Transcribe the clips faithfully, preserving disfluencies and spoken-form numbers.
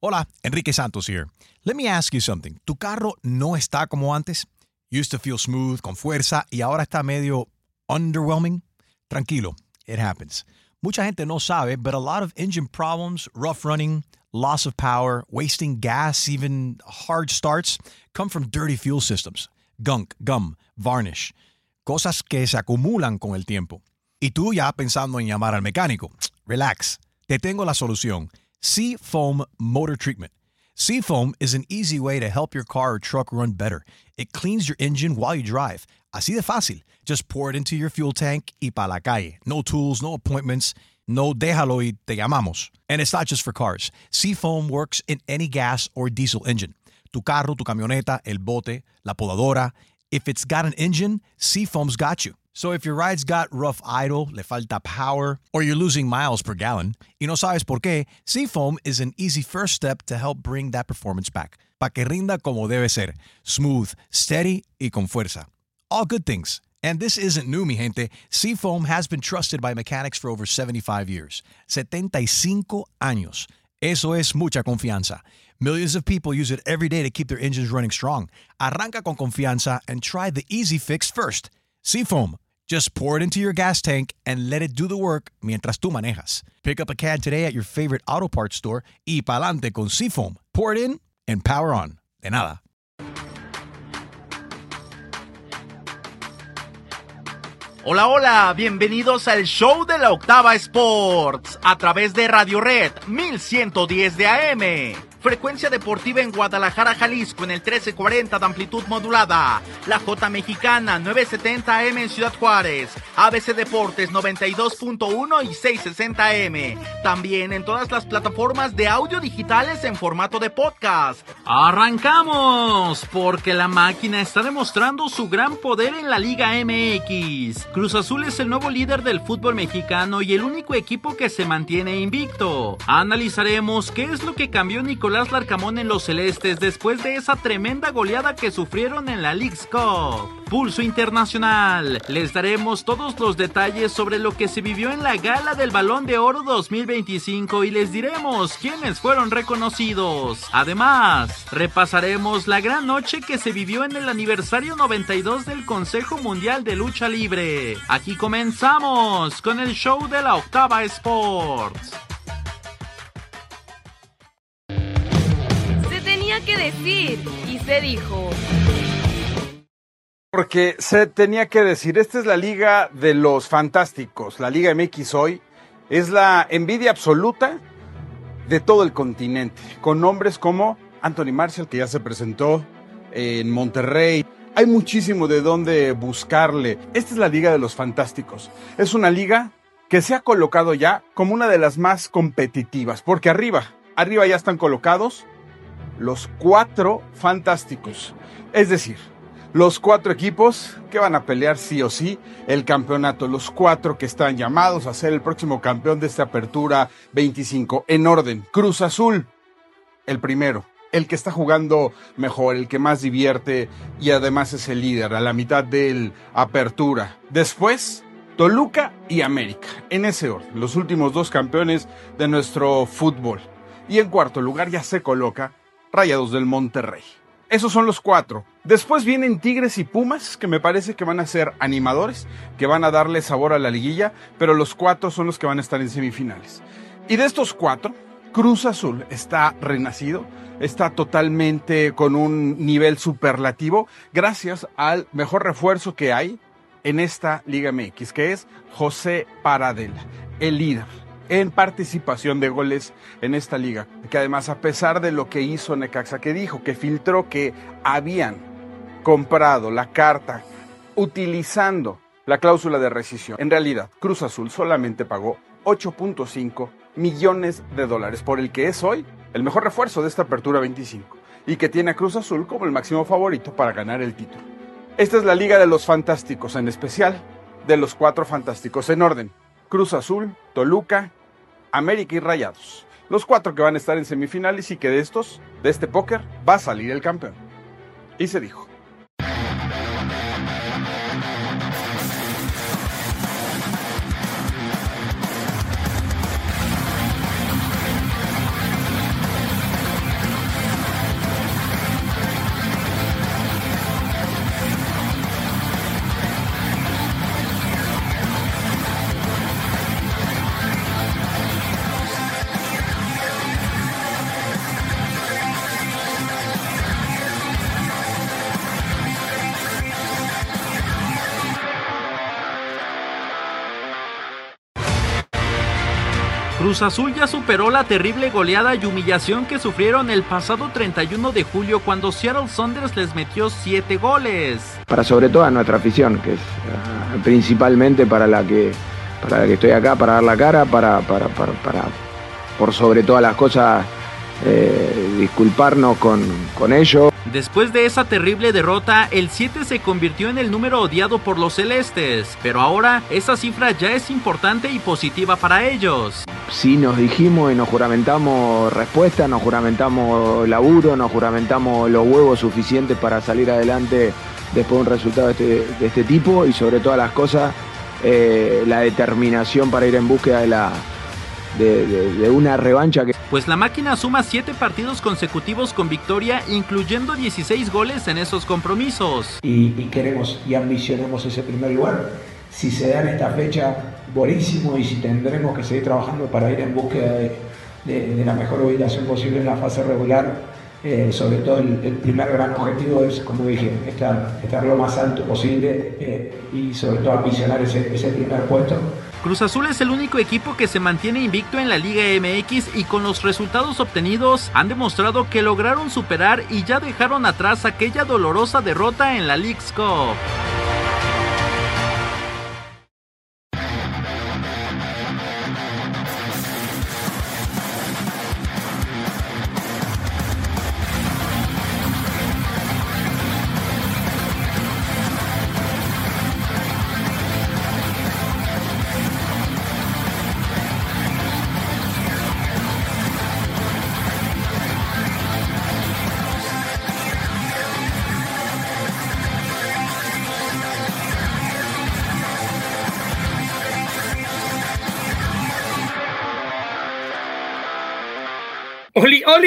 Hola, Enrique Santos here. Let me ask you something. ¿Tu carro no está como antes? Used to feel smooth, con fuerza, y ahora está medio underwhelming? Tranquilo, it happens. Mucha gente no sabe, but a lot of engine problems, rough running, loss of power, wasting gas, even hard starts, come from dirty fuel systems. Gunk, gum, varnish. Cosas que se acumulan con el tiempo. Y tú ya pensando en llamar al mecánico. Relax. Te tengo la solución. Seafoam Motor Treatment. Seafoam is an easy way to help your car or truck run better. It cleans your engine while you drive. Así de fácil. Just pour it into your fuel tank y pa' la calle. No tools, no appointments. No déjalo y te llamamos. And it's not just for cars. Seafoam works in any gas or diesel engine. Tu carro, tu camioneta, el bote, la podadora. If it's got an engine, Seafoam's got you. So if your ride's got rough idle, le falta power, or you're losing miles per gallon, y no sabes por qué, Seafoam is an easy first step to help bring that performance back. Pa' que rinda como debe ser. Smooth, steady, y con fuerza. All good things. And this isn't new, mi gente. Seafoam has been trusted by mechanics for over seventy-five years. setenta y cinco años. Eso es mucha confianza. Millions of people use it every day to keep their engines running strong. Arranca con confianza and try the easy fix first. Seafoam. Just pour it into your gas tank and let it do the work mientras tú manejas. Pick up a can today at your favorite auto parts store y pa'lante con Seafoam. Pour it in and power on. De nada. Hola, hola, bienvenidos al show de la Octava Sports a través de Radio Red mil ciento diez de A M. Frecuencia deportiva en Guadalajara, Jalisco en el trece cuarenta de amplitud modulada. La J Mexicana nueve setenta A M en Ciudad Juárez. A B C Deportes noventa y dos punto uno y seiscientos sesenta A M. También en todas las plataformas de audio digitales en formato de podcast. ¡Arrancamos! Porque la máquina está demostrando su gran poder en la Liga M X. Cruz Azul es el nuevo líder del fútbol mexicano y el único equipo que se mantiene invicto. Analizaremos qué es lo que cambió Nicolás Larcamón en los celestes después de esa tremenda goleada que sufrieron en la Leagues Cup. Pulso Internacional. Les daremos todos los detalles sobre lo que se vivió en la Gala del Balón de Oro dos mil veinticinco y les diremos quiénes fueron reconocidos. Además, repasaremos la gran noche que se vivió en el aniversario noventa y dos del Consejo Mundial de Lucha Libre. Aquí comenzamos con el show de la Octava Sports. Que decir y se dijo. Porque se tenía que decir, esta es la Liga de los Fantásticos, la Liga M X hoy es la envidia absoluta de todo el continente, con nombres como Anthony Marshall, que ya se presentó en Monterrey. Hay muchísimo de dónde buscarle. Esta es la Liga de los Fantásticos. Es una liga que se ha colocado ya como una de las más competitivas, porque arriba, arriba ya están colocados los cuatro fantásticos, es decir, los cuatro equipos que van a pelear sí o sí el campeonato, los cuatro que están llamados a ser el próximo campeón de esta apertura veinticinco. En orden, Cruz Azul, el primero, el que está jugando mejor, el que más divierte y además es el líder a la mitad del apertura. Después, Toluca y América, en ese orden, los últimos dos campeones de nuestro fútbol. Y en cuarto lugar ya se coloca Rayados del Monterrey. Esos son los cuatro. Después vienen Tigres y Pumas, que me parece que van a ser animadores, que van a darle sabor a la liguilla, pero los cuatro son los que van a estar en semifinales. Y de estos cuatro, Cruz Azul está renacido, está totalmente con un nivel superlativo, gracias al mejor refuerzo que hay en esta Liga M X, que es José Paradela, el líder en participación de goles en esta liga, que además, a pesar de lo que hizo Necaxa, que dijo que filtró que habían comprado la carta utilizando la cláusula de rescisión, en realidad Cruz Azul solamente pagó ocho punto cinco millones de dólares por el que es hoy el mejor refuerzo de esta apertura veinticinco y que tiene a Cruz Azul como el máximo favorito para ganar el título. Esta es la Liga de los Fantásticos, en especial de los cuatro fantásticos en orden: Cruz Azul, Toluca, América y Rayados. Los cuatro que van a estar en semifinales y que de estos, de este póker, va a salir el campeón. Y se dijo. Cruz Azul ya superó la terrible goleada y humillación que sufrieron el pasado treinta y uno de julio cuando Seattle Sounders les metió siete goles. Para sobre todo a nuestra afición, que es uh, principalmente para la que para la que estoy acá, para dar la cara, para, para, para, para por sobre todas las cosas, eh, disculparnos con, con ellos. Después de esa terrible derrota, el siete se convirtió en el número odiado por los celestes, pero ahora esa cifra ya es importante y positiva para ellos. Sí, nos dijimos y nos juramentamos respuesta, nos juramentamos laburo, nos juramentamos los huevos suficientes para salir adelante después de un resultado de este, de este tipo y sobre todas las cosas, eh, la determinación para ir en búsqueda de la de, de, de una revancha que... Pues la máquina suma siete partidos consecutivos con victoria, incluyendo dieciséis goles en esos compromisos. Y, y queremos y ambicionamos ese primer lugar. Si se da en esta fecha, buenísimo, y si tendremos que seguir trabajando para ir en búsqueda de, de, de la mejor ubicación posible en la fase regular, eh, sobre todo el, el primer gran objetivo es, como dije, estar, estar lo más alto posible eh, y sobre todo ambicionar ese, ese primer puesto. Cruz Azul es el único equipo que se mantiene invicto en la Liga M X y con los resultados obtenidos han demostrado que lograron superar y ya dejaron atrás aquella dolorosa derrota en la Leagues Cup. ¡Oli, Oli!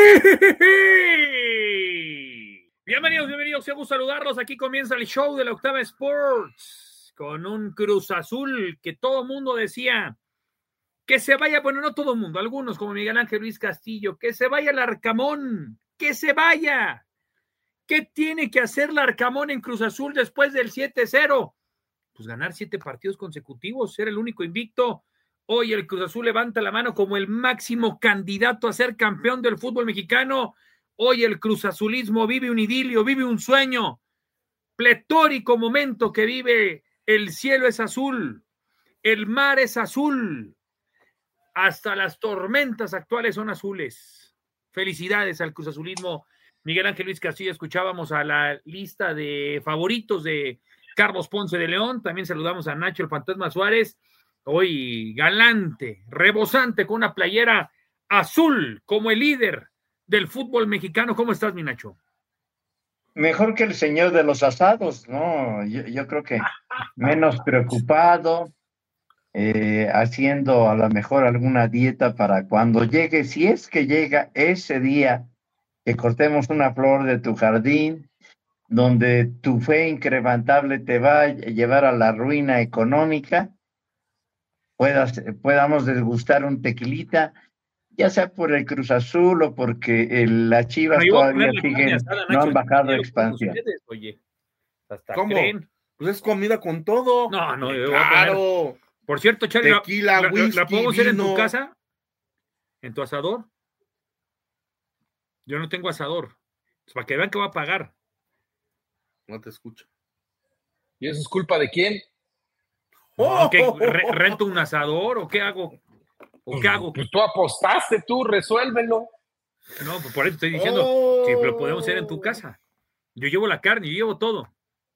Bienvenidos, bienvenidos, qué gusto saludarlos. Aquí comienza el show de la Octava Sports con un Cruz Azul que todo mundo decía que se vaya, bueno, no todo el mundo, algunos como Miguel Ángel Luis Castillo, que se vaya el Arcamón, que se vaya. ¿Qué tiene que hacer el Arcamón en Cruz Azul después del siete cero? Pues ganar siete partidos consecutivos, ser el único invicto. Hoy el Cruz Azul levanta la mano como el máximo candidato a ser campeón del fútbol mexicano. Hoy el Cruz Azulismo vive un idilio, vive un sueño. Pletórico momento que vive. El cielo es azul, el mar es azul. Hasta las tormentas actuales son azules. Felicidades al Cruz Azulismo. Miguel Ángel Luis Castillo, escuchábamos a la lista de favoritos de Carlos Ponce de León. También saludamos a Nacho el Fantasma Suárez. Hoy galante, rebosante, con una playera azul, como el líder del fútbol mexicano. ¿Cómo estás, mi Nacho? Mejor que el señor de los asados, ¿no? Yo, yo creo que menos preocupado, eh, haciendo a lo mejor alguna dieta para cuando llegue, si es que llega ese día, que cortemos una flor de tu jardín, donde tu fe incrementable te va a llevar a la ruina económica. Puedas, podamos degustar un tequilita, ya sea por el Cruz Azul o porque el, las Chivas bueno, todavía siguen, asada, no han bajado de expansión. Ustedes, oye, hasta ¿cómo? Creen. Pues es comida con todo. No, no, yo claro. Voy a poner... Por cierto, Charlie, tequila, ¿la, whisky, la, ¿la podemos hacer en tu vino. casa? ¿En tu asador? Yo no tengo asador. Pues para que vean que va a pagar. No te escucho. ¿Y eso es culpa de quién? Oh, ¿qué, re, ¿Rento un asador o qué hago? ¿O qué hago? Pues tú apostaste, tú, resuélvelo. No, pues por eso estoy diciendo oh. que lo podemos hacer en tu casa. Yo llevo la carne, yo llevo todo.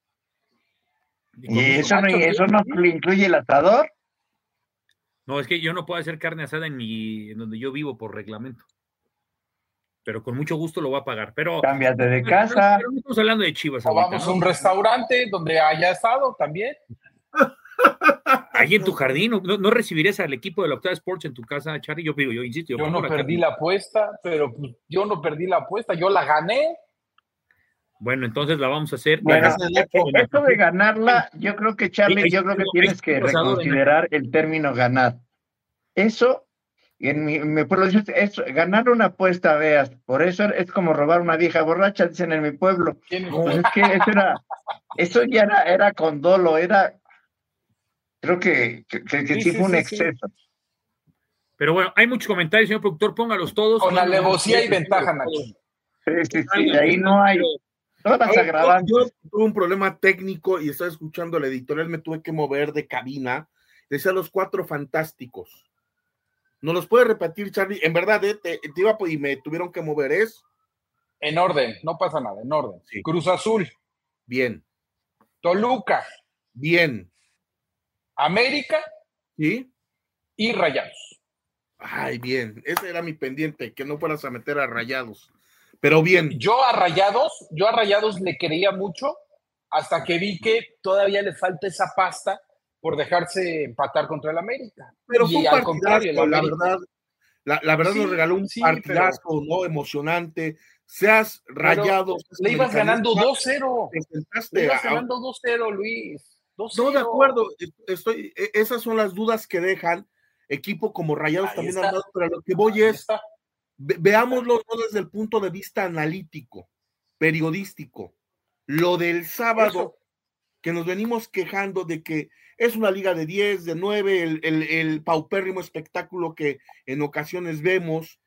¿Y eso no, eso no incluye el asador? No, es que yo no puedo hacer carne asada en mi, en donde yo vivo por reglamento. Pero con mucho gusto lo voy a pagar. Pero cámbiate de casa. Pero no estamos hablando de Chivas. O ahorita, vamos ¿no? a un restaurante donde haya asado también. Ahí en tu jardín, ¿no, no recibirías al equipo de la Octava Sports en tu casa, Charly? Yo digo, yo insisto. Yo, yo no la perdí carne. la apuesta, pero pues, yo no perdí la apuesta, yo la gané. Bueno, entonces la vamos a hacer. Bueno, esto de ganarla, yo creo que, Charly, yo creo que tienes que reconsiderar el término ganar. Eso, en mi, en mi pueblo, es ganar una apuesta, veas, por eso es como robar una vieja borracha, dicen en mi pueblo. Pues es que eso era, eso ya era, era con dolo, era... Creo que, que, que sí, sí fue un sí, exceso. Sí. Pero bueno, hay muchos comentarios, señor productor, póngalos todos. Con alevosía y ventaja, Nacho. Sí, sí, sí, ahí no hay. Todas Yo, agravantes. yo tuve un problema técnico y estaba escuchando la editorial, me tuve que mover de cabina. Decía los cuatro fantásticos. ¿No los puede repetir, Charlie? En verdad, eh, te, te iba y me tuvieron que mover. Es En orden, no pasa nada, en orden. Sí. Cruz Azul, bien, Toluca, bien. América ¿Sí? y Rayados. Ay, bien. Ese era mi pendiente, que no fueras a meter a Rayados. Pero bien. Yo a Rayados, yo a Rayados le quería mucho hasta que vi que todavía le falta esa pasta por dejarse empatar contra el América. Pero y fue un al partidazo, contrario, el la América, verdad. La, la verdad Sí, nos regaló un sí, partidazo, pero- ¿no? Emocionante. Seas Rayados. seas le ibas ganando americanista, dos cero. te sentaste Le ibas a- ganando dos cero, Luis. dos cero. No, de acuerdo. Estoy, e- esas son las dudas que dejan equipo como Rayados Ahí también está. armado, pero a lo que voy Ahí es, está. ve- veámoslo no desde el punto de vista analítico, periodístico. Lo del sábado, Eso. que nos venimos quejando de que es una liga de diez, de nueve, el, el, el paupérrimo espectáculo que en ocasiones vemos,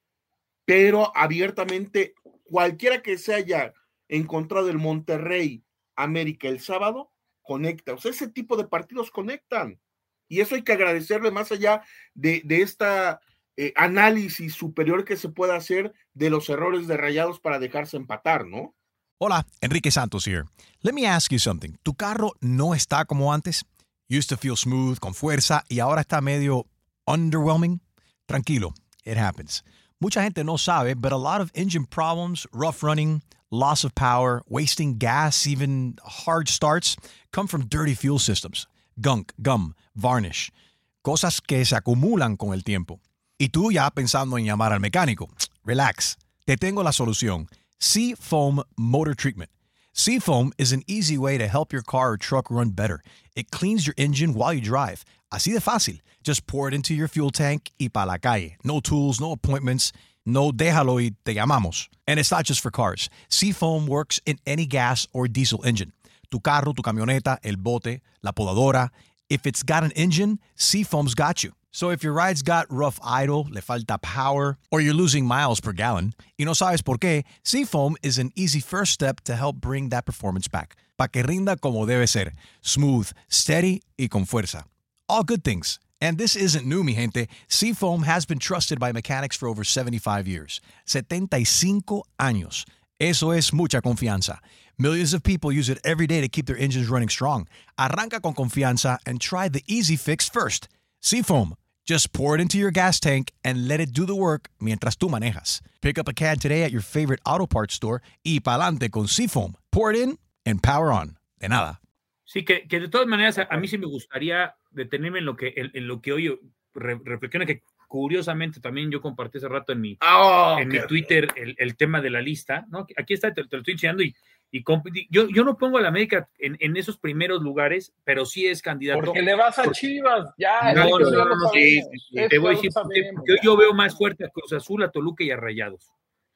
pero abiertamente, cualquiera que se haya encontrado el Monterrey América el sábado, conecta. O sea, ese tipo de partidos conectan. Y eso hay que agradecerle más allá de, de esta eh, análisis superior que se pueda hacer de los errores de Rayados para dejarse empatar, ¿no? Hola, Enrique Santos here. Let me ask you something. ¿Tu carro no está como antes? Used to feel smooth, con fuerza, y ahora está medio underwhelming? Tranquilo, it happens. Mucha gente no sabe, but a lot of engine problems, rough running, loss of power, wasting gas, even hard starts, come from dirty fuel systems. Gunk, gum, varnish. Cosas que se acumulan con el tiempo. Y tú ya pensando en llamar al mecánico. Relax. Te tengo la solución. Seafoam Motor Treatment. Seafoam is an easy way to help your car or truck run better. It cleans your engine while you drive. Así de fácil. Just pour it into your fuel tank y pa la calle. No tools, no appointments. No déjalo y te llamamos. And it's not just for cars. Seafoam works in any gas or diesel engine. Tu carro, tu camioneta, el bote, la podadora. If it's got an engine, Seafoam's got you. So if your ride's got rough idle, le falta power, or you're losing miles per gallon, y no sabes por qué, Seafoam is an easy first step to help bring that performance back. Pa' que rinda como debe ser. Smooth, steady y con fuerza. All good things. And this isn't new, mi gente. Seafoam has been trusted by mechanics for over seventy-five years. setenta y cinco años. Eso es mucha confianza. Millions of people use it every day to keep their engines running strong. Arranca con confianza and try the easy fix first. Seafoam. Just pour it into your gas tank and let it do the work mientras tú manejas. Pick up a can today at your favorite auto parts store y pa'lante con Seafoam. Pour it in and power on. De nada. Sí, que, que de todas maneras a, a mí sí me gustaría detenerme en lo que, en, en lo que hoy re, reflexiona, que curiosamente también yo compartí hace rato en mi, Oh, en mi Twitter el, el tema de la lista, ¿no? Aquí está, te, te lo estoy enseñando y, y comp- yo, yo no pongo a la América en, en esos primeros lugares, pero sí es candidato. Porque le vas a Chivas, ya. No, eso no, ya no, lo no, sí, sabemos. sí, sí. Eso Te voy a ya decir lo porque, sabemos, porque ya. yo veo más fuerte a Cruz Azul, a Toluca y a Rayados.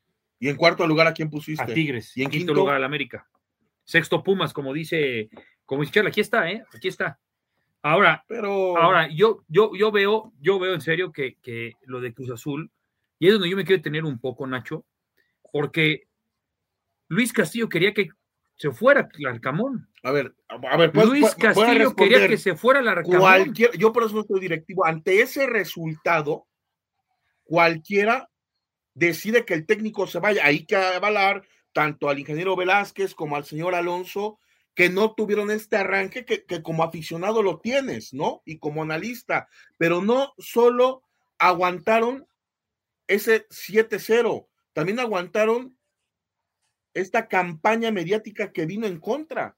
Y en cuarto lugar, ¿a quién pusiste? A Tigres. Y en quinto quinto lugar al América. Sexto Pumas, como dice, como dice Charla, aquí está, ¿eh? Aquí está. Ahora, Pero... ahora yo, yo, yo veo, yo veo en serio que, que lo de Cruz Azul, y es donde yo me quiero tener un poco, Nacho, porque Luis Castillo quería que se fuera Larcamón. A ver, a ver, pues, Luis pues, voy a Castillo quería responder. que se fuera Larcamón. Cualquier, yo por eso no soy directivo. Ante ese resultado, cualquiera decide que el técnico se vaya. Hay que avalar tanto al ingeniero Velázquez como al señor Alonso, que no tuvieron este arranque que, que como aficionado lo tienes, ¿no? Y como analista, pero no solo aguantaron ese siete cero, también aguantaron esta campaña mediática que vino en contra.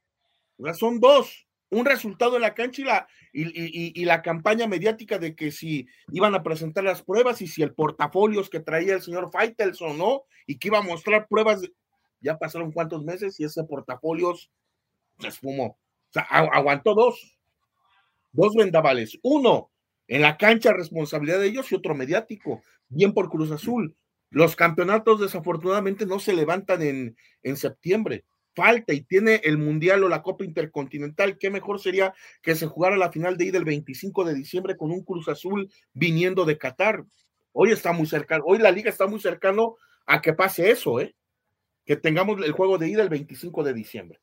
O sea, son dos, un resultado en la cancha y la, y, y, y la campaña mediática de que si iban a presentar las pruebas y si el portafolios que traía el señor Faitelson, ¿no? Y que iba a mostrar pruebas, de, ya pasaron cuántos meses y ese portafolios se esfumó. O sea, aguantó dos, dos vendavales, uno en la cancha, responsabilidad de ellos, y otro mediático, bien por Cruz Azul. Los campeonatos desafortunadamente no se levantan en, en septiembre, falta y tiene el Mundial o la Copa Intercontinental, qué mejor sería que se jugara la final de ida el veinticinco de diciembre con un Cruz Azul viniendo de Qatar. Hoy está muy cercano, hoy la liga está muy cercano a que pase eso, ¿eh? Que tengamos el juego de ida el veinticinco de diciembre.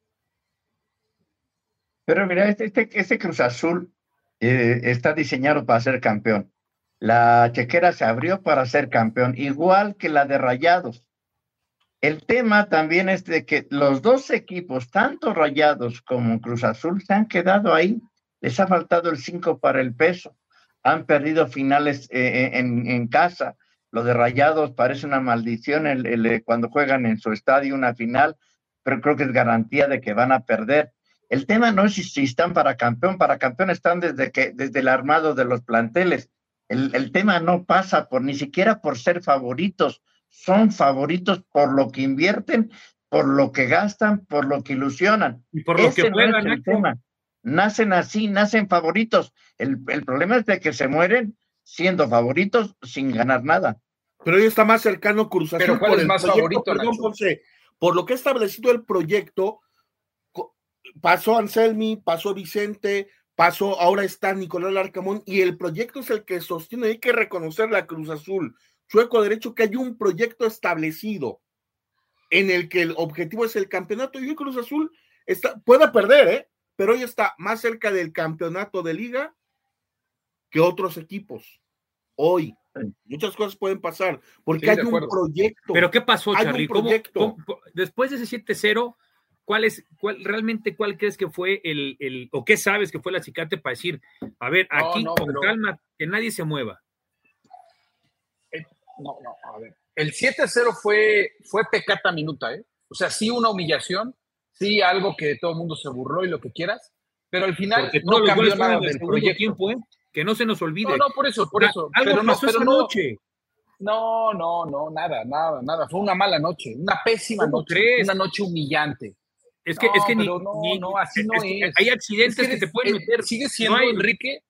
Pero mira, este, este, este Cruz Azul eh, está diseñado para ser campeón. La chequera se abrió para ser campeón, igual que la de Rayados. El tema también es de que los dos equipos, tanto Rayados como Cruz Azul, se han quedado ahí. Les ha faltado el cinco para el peso. Han perdido finales eh, en, en casa. Lo de Rayados parece una maldición el, el, cuando juegan en su estadio una final, pero creo que es garantía de que van a perder. El tema no es si, si están para campeón. Para campeón están desde, que, desde el armado de los planteles. El, el tema no pasa por ni siquiera por ser favoritos. Son favoritos por lo que invierten, por lo que gastan, por lo que ilusionan. Y por lo Ese que no juegan, es el Nacho. tema. Nacen así, nacen favoritos. El, el problema es de que se mueren siendo favoritos sin ganar nada. Pero hoy está más cercano Cruz Azul. Pero ¿cuál por es el más proyecto, favorito, perdón, Nacho? Ponce, por lo que ha establecido el proyecto, pasó Anselmi, pasó Vicente, pasó, ahora está Nicolás Larcamón, y el proyecto es el que sostiene. Hay que reconocer la Cruz Azul, chueco derecho, que hay un proyecto establecido en el que el objetivo es el campeonato, y hoy Cruz Azul está, puede perder, ¿eh? Pero hoy está más cerca del campeonato de liga que otros equipos. Hoy, muchas cosas pueden pasar, porque Sí, hay de un acuerdo. proyecto. ¿Pero qué pasó, Hay Charly? un ¿Cómo- proyecto. cómo- después de ese siete cero, ¿cuál es, cuál, realmente cuál crees que fue el, el, o qué sabes que fue el acicate para decir, a ver, No, aquí no, con pero- calma, que nadie se mueva? Eh, no, no, a ver. El siete cero fue, fue pecata minuta, ¿eh? O sea, sí una humillación, sí algo que todo el mundo se burló y lo que quieras, pero al final Porque no todos los cambió goles fueron nada en el del segundo proyecto. tiempo, ¿eh? Que no se nos olvide. No, no, por eso, por O sea, eso. algo pero no, pasó pero esa no, noche. No, no, no, nada, nada, nada. Fue una mala noche, una pésima ¿Cómo noche, crees? una noche humillante. Es que, No, es que ni, pero no, ni- no, así no es que es. hay accidentes Es que, eres- te pueden eh, meter. Sigue siendo, No hay- Enrique,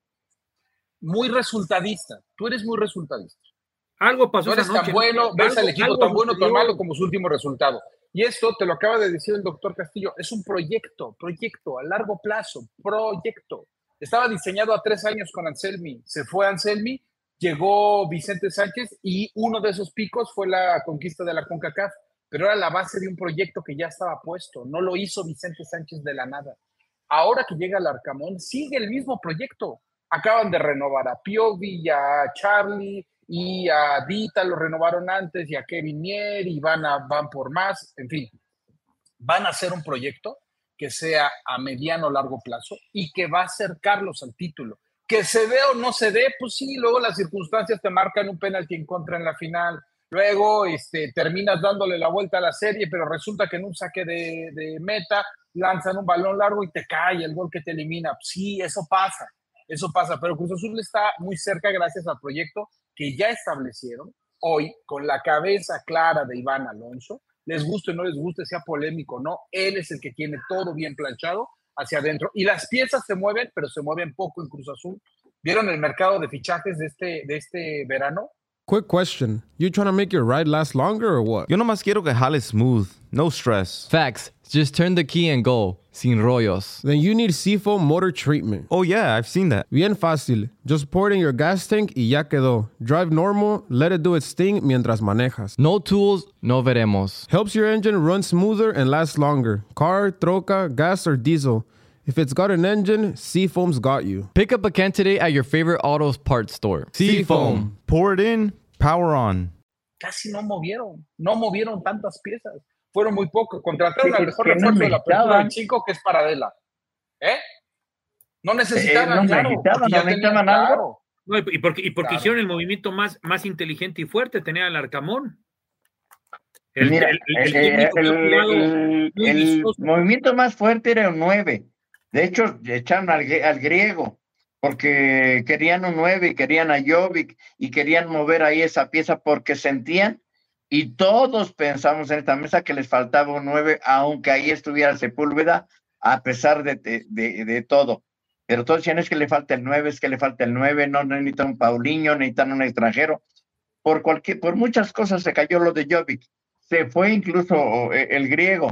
muy resultadista. Tú eres muy resultadista. Algo pasó No eres esa tan noche. bueno, ves Algo- al equipo algo tan bueno o tan sucedió. malo como su último resultado. Y esto te lo acaba de decir el doctor Castillo, es un proyecto, proyecto a largo plazo, proyecto. Estaba diseñado a tres años con Anselmi, se fue Anselmi, llegó Vicente Sánchez y uno de esos picos fue la conquista de la CONCACAF, pero era la base de un proyecto que ya estaba puesto, no lo hizo Vicente Sánchez de la nada. Ahora que llega el Arcamón, sigue el mismo proyecto. Acaban de renovar a Piovi y a Charlie y a Dita, lo renovaron antes, y a Kevin Mier, y van, a, van por más, en fin. Van a hacer un proyecto que sea a mediano o largo plazo y que va a acercarlos al título. Que se dé o no se dé, pues sí, luego las circunstancias te marcan un penalti en contra en la final, luego este, terminas dándole la vuelta a la serie, pero resulta que en un saque de, de meta lanzan un balón largo y te cae el gol que te elimina. Sí, eso pasa, eso pasa, pero Cruz Azul está muy cerca gracias al proyecto que ya establecieron hoy con la cabeza clara de Iván Alonso. Les guste o no les guste, sea polémico o no, él es el que tiene todo bien planchado hacia adentro. Y las piezas se mueven, pero se mueven poco en Cruz Azul. ¿Vieron el mercado de fichajes de este, de este verano? Quick question. You trying to make your ride last longer or what? Yo nomás quiero que jale smooth, no stress. Facts. Just turn the key and go. Sin rollos. Then you need Seafoam Motor Treatment. Oh yeah, I've seen that. Bien fácil. Just pour it in your gas tank y ya quedó. Drive normal, let it do its thing mientras manejas. No tools, no veremos. Helps your engine run smoother and last longer. Car, troca, gas, or diesel. If it's got an engine, Seafoam's got you. Pick up a can today at your favorite auto parts store. Seafoam. Pour it in, power on. Casi no movieron, no movieron tantas piezas. Fueron muy pocos. Contrataron Que- al mejor que no refuerzo de la apertura necesitaban. del cinco, que es Paradela. ¿Eh? No necesitaban, Eh, no claro. necesitaban, porque ya no necesitaban tenían, algo. claro. No, y y porque, y porque Claro. hicieron el movimiento más, más inteligente y fuerte, tener al Arcamón. El, Mira, el- el- el eh, técnico que ha el- jugado el- muy el vistoso. movimiento más fuerte era un nueve. De hecho, echaron al, gr- al griego porque querían un nueve y querían a Jovic y querían mover ahí esa pieza porque sentían, y todos pensamos en esta mesa, que les faltaba un nueve, aunque ahí estuviera Sepúlveda, a pesar de, de, de, de todo. Pero todos decían, es que le falta el nueve, es que le falta el nueve, no necesitan un Paulinho, necesitan un extranjero. Por, cualquier, por muchas cosas se cayó lo de Jovic. Se fue incluso eh, el griego.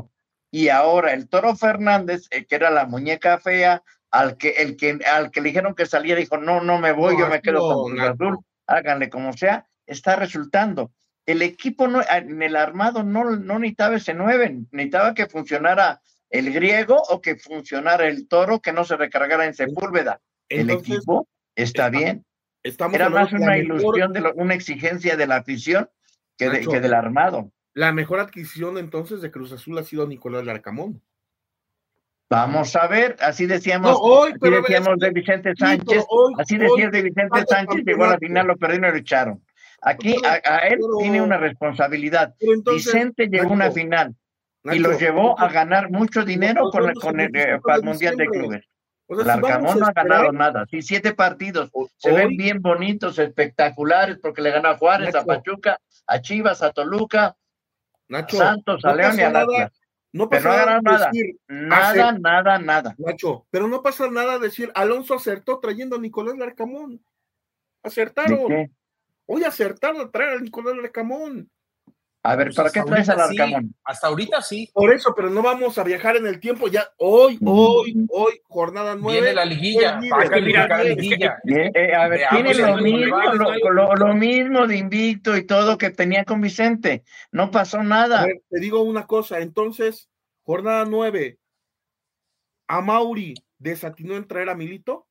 y ahora el Toro Fernández, eh, que era la muñeca fea, al que, el que, al que le dijeron que saliera, dijo, no, no me voy, No, yo me quedo no, con Cruz Nacho. Azul, háganle como sea, está resultando. El equipo no, en el armado no, no necesitaba ese nueve, necesitaba que funcionara el griego o que funcionara el Toro, que no se recargara en Sepúlveda. El Entonces, equipo está, está- bien. estamos Era hablando más de la una mejor- ilusión, de lo- una exigencia de la afición que, de- Nacho, que del armado. La mejor adquisición entonces de Cruz Azul ha sido Nicolás Larcamón. Vamos a ver, así decíamos, No, hoy, así pero a ver, decíamos es que- de Vicente sí, pero Sánchez, hoy- así hoy decías de Vicente falta Sánchez, llegó a la campeonato. final, lo perdieron y lo echaron. Aquí Pero- a, a él pero- tiene una responsabilidad. pero entonces, Vicente llegó a una Nacho, final y Nacho, lo llevó a entonces, ganar mucho dinero nos con, vemos con en el, el eh, principio para de el Mundial de diciembre. Clubes. O sea, El si vamos Arcamón no a ha ganado esperar, nada. Sí, siete partidos. Se hoy- ven bien bonitos, espectaculares, porque le ganó a Juárez, a Nacho. Pachuca, a Chivas, a Toluca, Nacho, a Santos, a no León y pasa al nada, Atlas. no Pero pasa no ha nada ganado nada. decir, Nada, hacer- nada, nada. Nacho, pero no pasa nada decir, Alonso acertó trayendo a Nicolás Larcamón. Acertaron. ¿De qué? Hoy acertaron a traer a Nicolás Larcamón. A ver, Pues ¿para hasta qué traes al ahorita sí, Arcamón? hasta ahorita sí. Por eso, pero no vamos a viajar en el tiempo. Ya hoy, hoy, hoy, jornada nueve. Viene la liguilla, es hay que líder, verificar la es que- liguilla. Eh, eh, a ver, Veamos tiene si lo hay mismo, rival. lo, lo- lo mismo de invicto y todo que tenía con Vicente. No pasó A nada. ver, te digo una cosa, entonces, jornada nueve, ¿a Mauri desatinó en traer a Milito?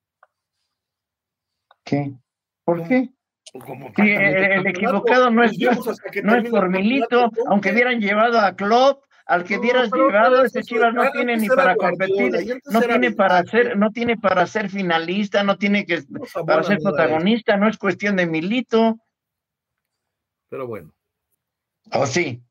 ¿Qué? ¿Por ¿Cómo? qué? Como Sí, falta el, de el campeonato, equivocado no es, pues vemos hasta que no es termine por el Milito, campeonato, aunque entonces. hubieran llevado a Klopp, al que No, hubieras pero llevado, antes ese eso- Chivas no antes tiene ni era para Guardiola, competir, y antes no era tiene para Vidal. ser, no tiene para ser finalista, no tiene que No se para abona ser nada protagonista, no es cuestión de Milito, Pero bueno, ¿o sí?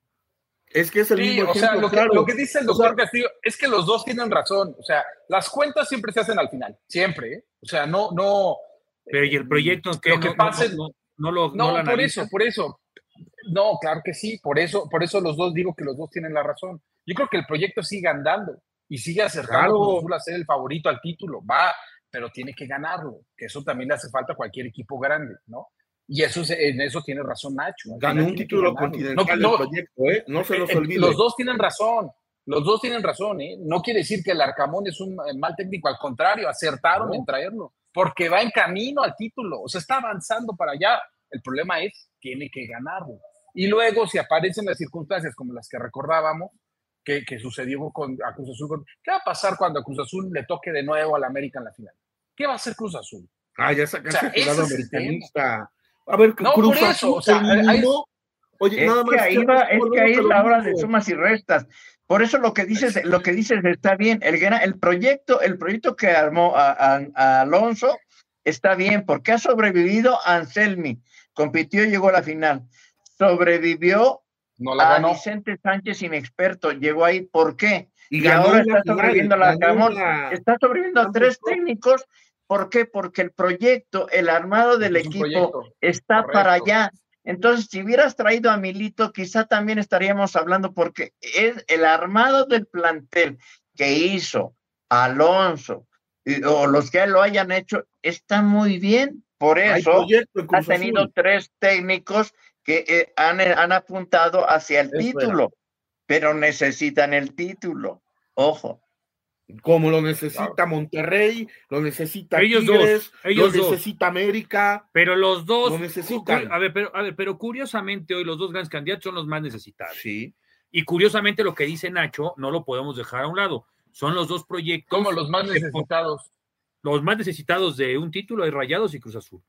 es que es el Sí, mismo o sea, ejemplo, lo que, claro. lo que dice el O sea, doctor Castillo es que los dos tienen razón. O sea, las cuentas siempre se hacen al final, siempre. ¿eh? O sea, no, no. Pero ¿y el proyecto que Lo que no, pase- no, no, no lo, No, no lo por analiza? eso, por eso. No, claro que sí, por eso, por eso los dos digo que los dos tienen la razón. Yo creo que el proyecto sigue andando y sigue acercando Claro. a Cruz Azul a ser el favorito al título. Va, pero tiene que ganarlo, que eso también le hace falta a cualquier equipo grande, ¿no? Y eso, se- en eso tiene razón Nacho. ganó un Tiene que título ganarlo. continental No, el no, proyecto, ¿eh? No se nos eh, olvide. Los dos tienen razón. Los dos tienen razón, ¿eh? No quiere decir que el Arcamón es un eh, mal técnico, al contrario, acertaron No. en traerlo, porque va en camino al título, o sea, está avanzando para allá. El problema es, tiene que ganarlo. Y luego, si aparecen las circunstancias como las que recordábamos, que, que sucedió con a Cruz Azul, con- ¿qué va a pasar cuando a Cruz Azul le toque de nuevo al América en la final? ¿Qué va a hacer Cruz Azul? Ah, ya sacaste O sea, el lado ese es el americanista. A ver, No, Cruz por eso, Azul o sea, eliminó- Oye, Es nada que más. ahí ya va, no es que volvemos ahí a es lo la hora de mismo. sumas y restas. Por eso lo que dices, lo que dices está bien. El, gra- el proyecto, el proyecto que armó a, a- a Alonso está bien, porque ha sobrevivido a Anselmi, compitió y llegó a la final. Sobrevivió No la a ganó. Vicente Sánchez inexperto, llegó ahí. ¿Por qué? Y Y, ganó ahora en la está final, sobreviviendo a la ganó Camón. la- Está sobreviviendo a ganó tres todo. técnicos. ¿Por qué? Porque el proyecto, el armado del Es un equipo proyecto, está correcto. para allá. Entonces, si hubieras traído a Milito, quizá también estaríamos hablando, porque es el armado del plantel que hizo Alonso y- o los que lo hayan hecho, está muy bien. Por Hay eso proyecto en ha Cruz tenido Azul. tres técnicos que eh, han, han apuntado hacia el Eso era. título, pero necesitan el título. Ojo. Como lo necesita Monterrey, lo necesita Ellos Tigres, dos, ellos lo dos. necesita América. Pero los dos, Lo necesitan. cu- a ver, pero, a ver, pero curiosamente hoy los dos grandes candidatos son los más necesitados. Sí. Y curiosamente lo que dice Nacho no lo podemos dejar a un lado. Son los dos proyectos. Como los más que- necesitados. Los más necesitados de un título hay Rayados y Cruz Azul.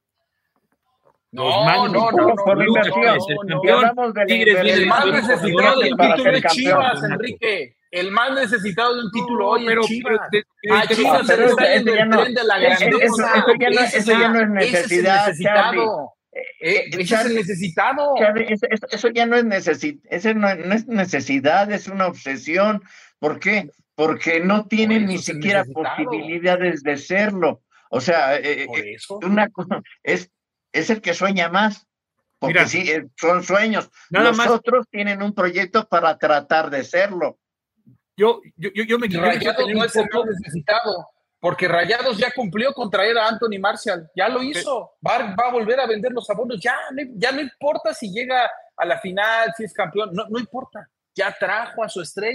No, Los más no, no, necesitados. no, por la no, inversión. no, Es el no, Y campeón. hablamos de la Tigres viene El más Pero- necesitado del para título ser es Chivas, campeón. Enrique. El más necesitado de un título No, hoy pero- es Chivas. pero- pero- A pero- Chivas se pero le eso- está eso yendo ya el no- tren de la eso- eso- grandeza. eso ya no- Ese eso ya no es ese el necesidad, necesitado. Eh, ese es el Charlie, necesitado. Charlie, eso, eso- eso ya no es necesidad, eso no, no es necesidad, es una obsesión. ¿Por qué? Porque no tienen eso ni es el siquiera necesitado. posibilidades de serlo. O sea, eh, Por eh, eso. una co- es, es el que sueña más. Porque Mira, sí, eh, son sueños. nada Los más- otros tienen un proyecto para tratar de serlo. Yo, yo, yo, yo me yo me quiero Rayados tener no un es el poco- más necesitado, porque Rayados ya cumplió con traer a Anthony Martial, ya lo hizo, va, va a volver a vender los abonos, ya, no- ya no importa si llega a la final, si es campeón, no, no importa, ya trajo a su estrella.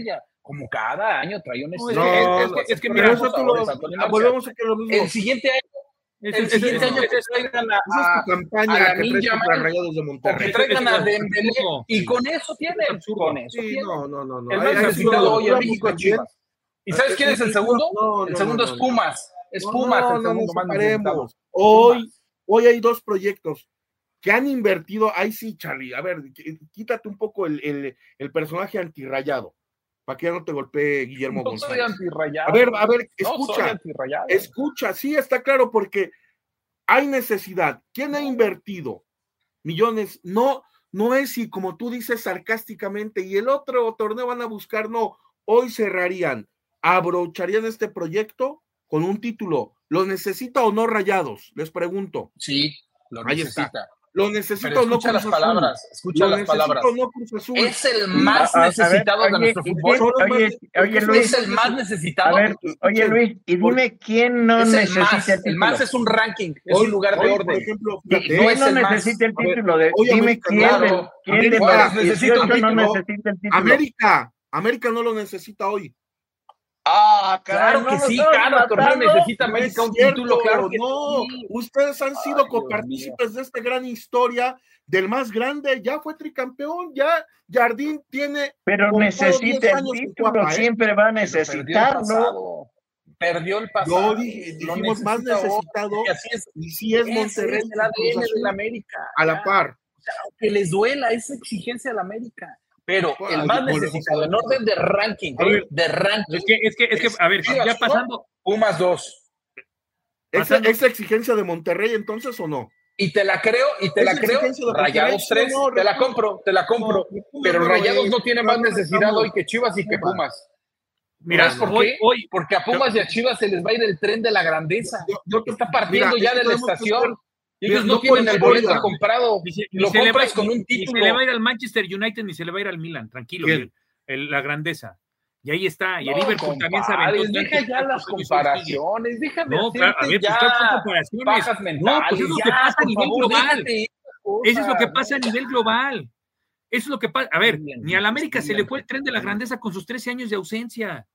Como cada año trae un No, estrella. es que- es que- es que Por mira, eso eso tú ahora lo- es Antonio ah, Marcial. volvemos a que lo mismo. El siguiente año, Ese- el ese- siguiente ese- año que ese- traigan a, Esa es tu a campaña a que Lamine traes contra Yamal, Rayados de o que Monterrey. traigan a Ese- ese- Dembélé, absurdo. y con eso tienen, absurdo. con eso Sí, tienen. no, no, no, no. El Hay- más hay necesitado absurdo. hoy en Hablamos México es también- Chivas. ¿Y sabes quién es el No, segundo? no, El no, segundo no, es no. Pumas. Es No, Pumas no, el no segundo nos más necesitado. separemos. Hoy, hoy hay dos proyectos que han invertido. Ahí sí, Charlie. A ver, qu- quítate un poco el, el, el personaje antirrayado para que ya no te golpee Guillermo No soy González. antirrayado. A ver, a ver, No soy escucha. antirrayado. Escucha, sí, está claro, porque hay necesidad. ¿Quién ha invertido millones? No, no es si, como tú dices sarcásticamente, y el otro torneo van a buscar, no. Hoy cerrarían, abrocharían este proyecto con un título. ¿Lo necesita o no Rayados? Les pregunto. Sí, lo Ahí necesita. está. ¿Lo necesita Pero o no escucha Cruz las Azul? palabras, escucha ¿Lo las necesita palabras. o no Cruz Azul? Es el Sí. más A- a ver, necesitado de oye, nuestro ¿y fútbol. quién- Son los oye, más- oye, porque Luis, Es el más necesitado. A ver, oye Luis, y dime quién no Es el necesita más. el El título. más es un ranking, es Hoy- un lugar de hoy, orden. por ejemplo, ¿Qui- fíjate, no ¿Quién es no el más. necesita el A ver, título? De, hoy dime América, quién, claro. del- quién de América los necesita dieciocho un no título. necesita el título. América, América no lo necesita hoy. Ah, Claro caray, que no sí, lo estamos cada torneo matando. necesita No América es un cierto, título, claro que no. sí. Ustedes han sido Ay, Dios copartícipes de esta gran historia del más grande. Ya fue tricampeón, ya Jardín tiene. Pero contado necesita diez el años en título, Cuapa, ¿eh? siempre va a Perdió el necesitarlo. pasado. Perdió el pasado. Yo dije, Lo dijimos más necesita hoy, necesitado. y así es. Y si es Ese Monterrey, es el A D N Cruz Azul, del América. a la ya. par. O sea, aunque les duela esa exigencia del América. Pero Pues, el más volvemos necesitado, a en ver. orden de ranking, A ver, de ranking. Es que, es que, es que, a ver, Chivas ya uno, pasando. Pumas dos. ¿Esa, Pasando- esa exigencia de Monterrey entonces o no? Y te la creo, y te Es la creo. exigencia de Rayados Monterrey, tres, no, no, te la no. compro, te la compro. No, no, Pero no, Rayados eh, no tiene no, más no, necesidad estamos- hoy que Chivas y que Pumas. Pumas. Mira, ¿Sabes por hoy, qué? hoy, Porque a Pumas y a Chivas se les va a ir el tren de la grandeza. Yo- yo te- Está partiendo mira, ya es que de la tenemos que estación. ser- Y ellos mira, no no tienen por el boleto historia. comprado. ni se, ni Lo se le va, compras con ni- un ni título. se le va a ir al Manchester United ni se le va a ir al Milan, tranquilo, ¿Quién? el- el- la grandeza. Y ahí está, y el No, Liverpool también se compadres, aventó deja tantos- ya tantos las años y sigue. comparaciones, déjame No, claro, a hacerte ver, pues ya claro que son comparaciones. bajas No, mentales, pues es lo ya, que pasa a por nivel favor, global. déjate esas Eso es lo que cosas, pasa a ¿no? nivel global. Eso es lo que pasa. A ver, Bien, ni al América se le bien. fue el tren de la grandeza con sus trece años de ausencia.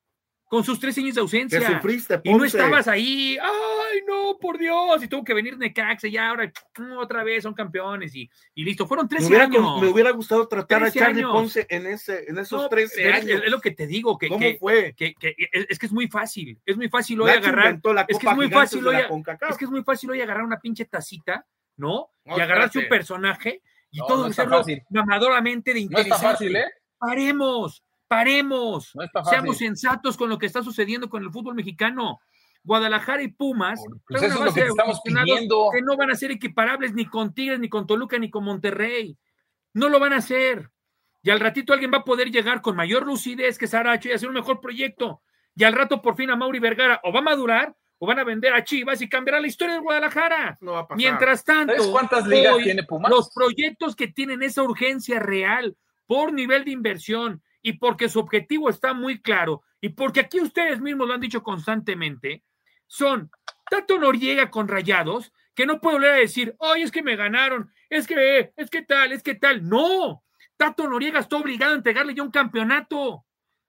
Con sus trece años de ausencia. Que sufriste, Y no Ponce. estabas ahí, ay, no, por Dios, y tuvo que venir Necaxa, y ahora mm, otra vez son campeones, y, y listo. Fueron Me trece hubiera, años. me hubiera gustado tratar a trece Charlie años. Ponce en, ese, en esos No, trece pero es, años. es lo que te digo, que, ¿Cómo que, fue? que- que- es, es que es muy fácil, es muy fácil hoy Nacho agarrar, inventó la es que Copa es muy Gigantes fácil de hoy, la a- CONCACAF. es que es muy fácil hoy agarrar una pinche tacita, ¿no? No, Y agarrar espérate. su personaje y No, todo no está hacerlo fácil. mamadoramente de No está interesante. fácil, ¿eh? Paremos, paremos. No está fácil. Seamos sensatos con lo que está sucediendo con el fútbol mexicano. Guadalajara y Pumas Pues traen eso una es lo que base te de estamos aficionados pidiendo. que no van a ser equiparables ni con Tigres, ni con Toluca, ni con Monterrey. No lo van a hacer. Y al ratito alguien va a poder llegar con mayor lucidez que Saracho y hacer un mejor proyecto. Y al rato por fin a Mauri Vergara o va a madurar o van a vender a Chivas y cambiará la historia de Guadalajara. No va a pasar. Mientras tanto, ¿Sabes cuántas ligas hoy, tiene Pumas? los proyectos que tienen esa urgencia real por nivel de inversión y porque su objetivo está muy claro y porque aquí ustedes mismos lo han dicho constantemente, son Tato Noriega con Rayados, que no puede volver a decir, ay, es que me ganaron, es que, es que tal, es que tal. No, Tato Noriega está obligado a entregarle ya un campeonato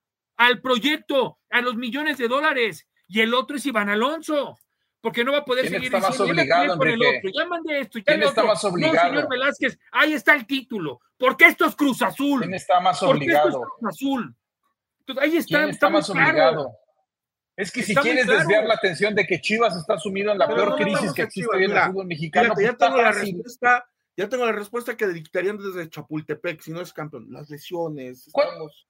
al proyecto, a los millones de dólares, y el otro es Iván Alonso, porque no va a poder ¿Quién seguir está más diciendo, "Ya obligado, peleé con el Enrique? otro, ya mandé esto, ya ¿Quién el está otro". más No, obligado? señor Velázquez, ahí está el título, porque esto es Cruz Azul. ¿Quién está más Porque esto es obligado? Cruz Azul. Entonces, ahí está, ¿Quién está está muy más claro. obligado? Es que si Está muy quieres claro. desviar la atención de que Chivas está sumido en la No, peor no, crisis vamos que a existe Chivas, hoy en el mira, fútbol mexicano, Fíjate, pues ya está tengo la fácil. respuesta, ya tengo la respuesta que dictarían desde Chapultepec, si no es campeón. Las lesiones, ¿Cuál- estamos.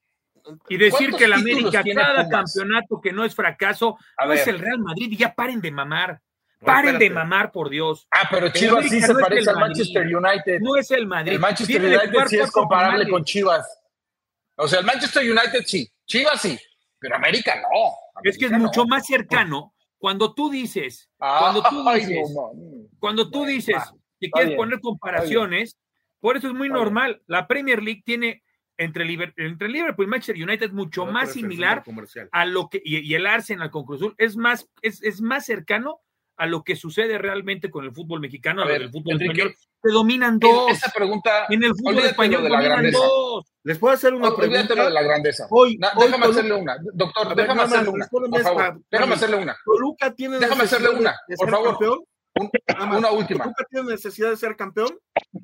Y decir ¿Cuántos que el títulos América, tiene cada Pumas? campeonato que no es fracaso, A no es ver. el Real Madrid, y ya paren de mamar. No, Paren de espérate. mamar, por Dios. Ah, pero El Chivas sí América se no es parece el al Madrid. Manchester United. No es el Madrid. El Manchester Viene de United jugar sí es cuatro comparable finales. con Chivas. O sea, el Manchester United sí, Chivas sí, pero América no. Es que es América mucho no. más cercano cuando tú dices, Ah, cuando tú ay, dices, no, mami. cuando tú Bueno, dices va, que está quieres bien, poner comparaciones, por eso es muy Está normal. La Premier League tiene entre, Liber- entre Liverpool y Manchester United mucho No, más pero es el similar centro comercial. a lo que, y, y el Arsenal con Cruz Azul es más, es, es más cercano a lo que sucede realmente con el fútbol mexicano, A a lo ver, del fútbol Enrique, español. Se dominan En dos. esa pregunta, En el fútbol olvídate español lo de la dominan grandeza. dos. Les puedo hacer una Oh, olvídate pregunta. de la grandeza. Hoy, Na- hoy déjame Tolu- hacerle una. Doctor, A ver, déjame nada más, hacerle una. respóndeme Por favor, esta, déjame Charlie. hacerle una. Toluca tiene Déjame necesidad hacerle una, de, de por ser favor. campeón. Un- Nada más. una última. ¿Toluca tiene necesidad de ser campeón?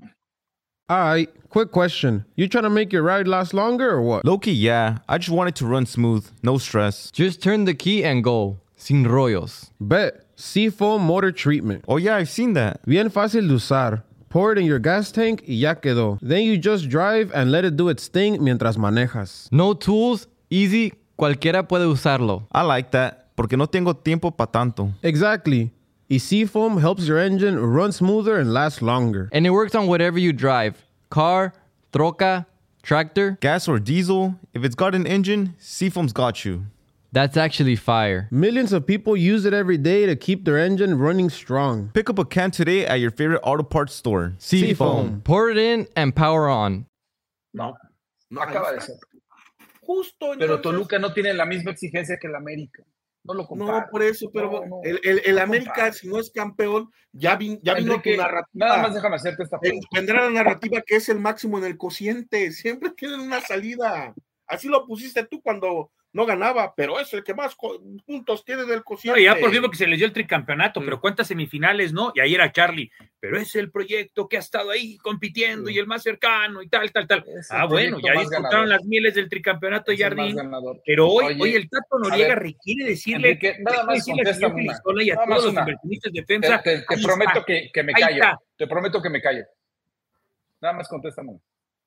All right, quick question. You trying to make your ride last longer or what? Low-key, yeah. I just want it to run smooth. No stress. Just turn the key and go. Sin rollos. Bet. Seafoam motor treatment. Oh, yeah, I've seen that. Bien fácil de usar. Pour it in your gas tank y ya quedó. Then you just drive and let it do its thing mientras manejas. No tools, easy, cualquiera puede usarlo. I like that. Porque no tengo tiempo pa' tanto. Exactly. Y Seafoam helps your engine run smoother and last longer. And it works on whatever you drive. Car, troca, tractor. Gas or diesel, if it's got an engine, Seafoam's got you. That's actually fire. Millions of people use it every day to keep their engine running strong. Pick up a can today at your favorite auto parts store. Seafoam. Pour it in and power on. No, No, acaba ahí de está. ser. Justo Pero entonces- Toluca no tiene la misma exigencia que el América. No lo comparo. No, por eso, pero No, no. el, el, el No América, comparo. si no es campeón, ya, vin- ya vino Enrique, tu narrativa. nada más déjame hacerte esta Eh, pregunta. Vendrá la narrativa que es el máximo en el cociente. Siempre tienen una salida. Así lo pusiste tú cuando no ganaba, pero es el que más co- puntos tiene del No, cociente. y ya por ejemplo que se les dio el tricampeonato, pero cuántas semifinales, ¿no? Y ahí era Charlie, pero es el proyecto que ha estado ahí compitiendo Sí. y el más cercano y tal, tal, tal. Es el Ah, bueno, proyecto ya más disfrutaron ganador. las mieles del tricampeonato Es el más Jardín, ganador. pero hoy, Oye, hoy el Tato a Noriega ver, requiere decirle, Enrique, nada requiere más decirle al señor contéstame una. Filistona y a Nada todos más los una. inversionistas de Te, defensa. te- te ahí prometo está, que, que me ahí calle. está. Te prometo que me calle. Nada más contéstame una.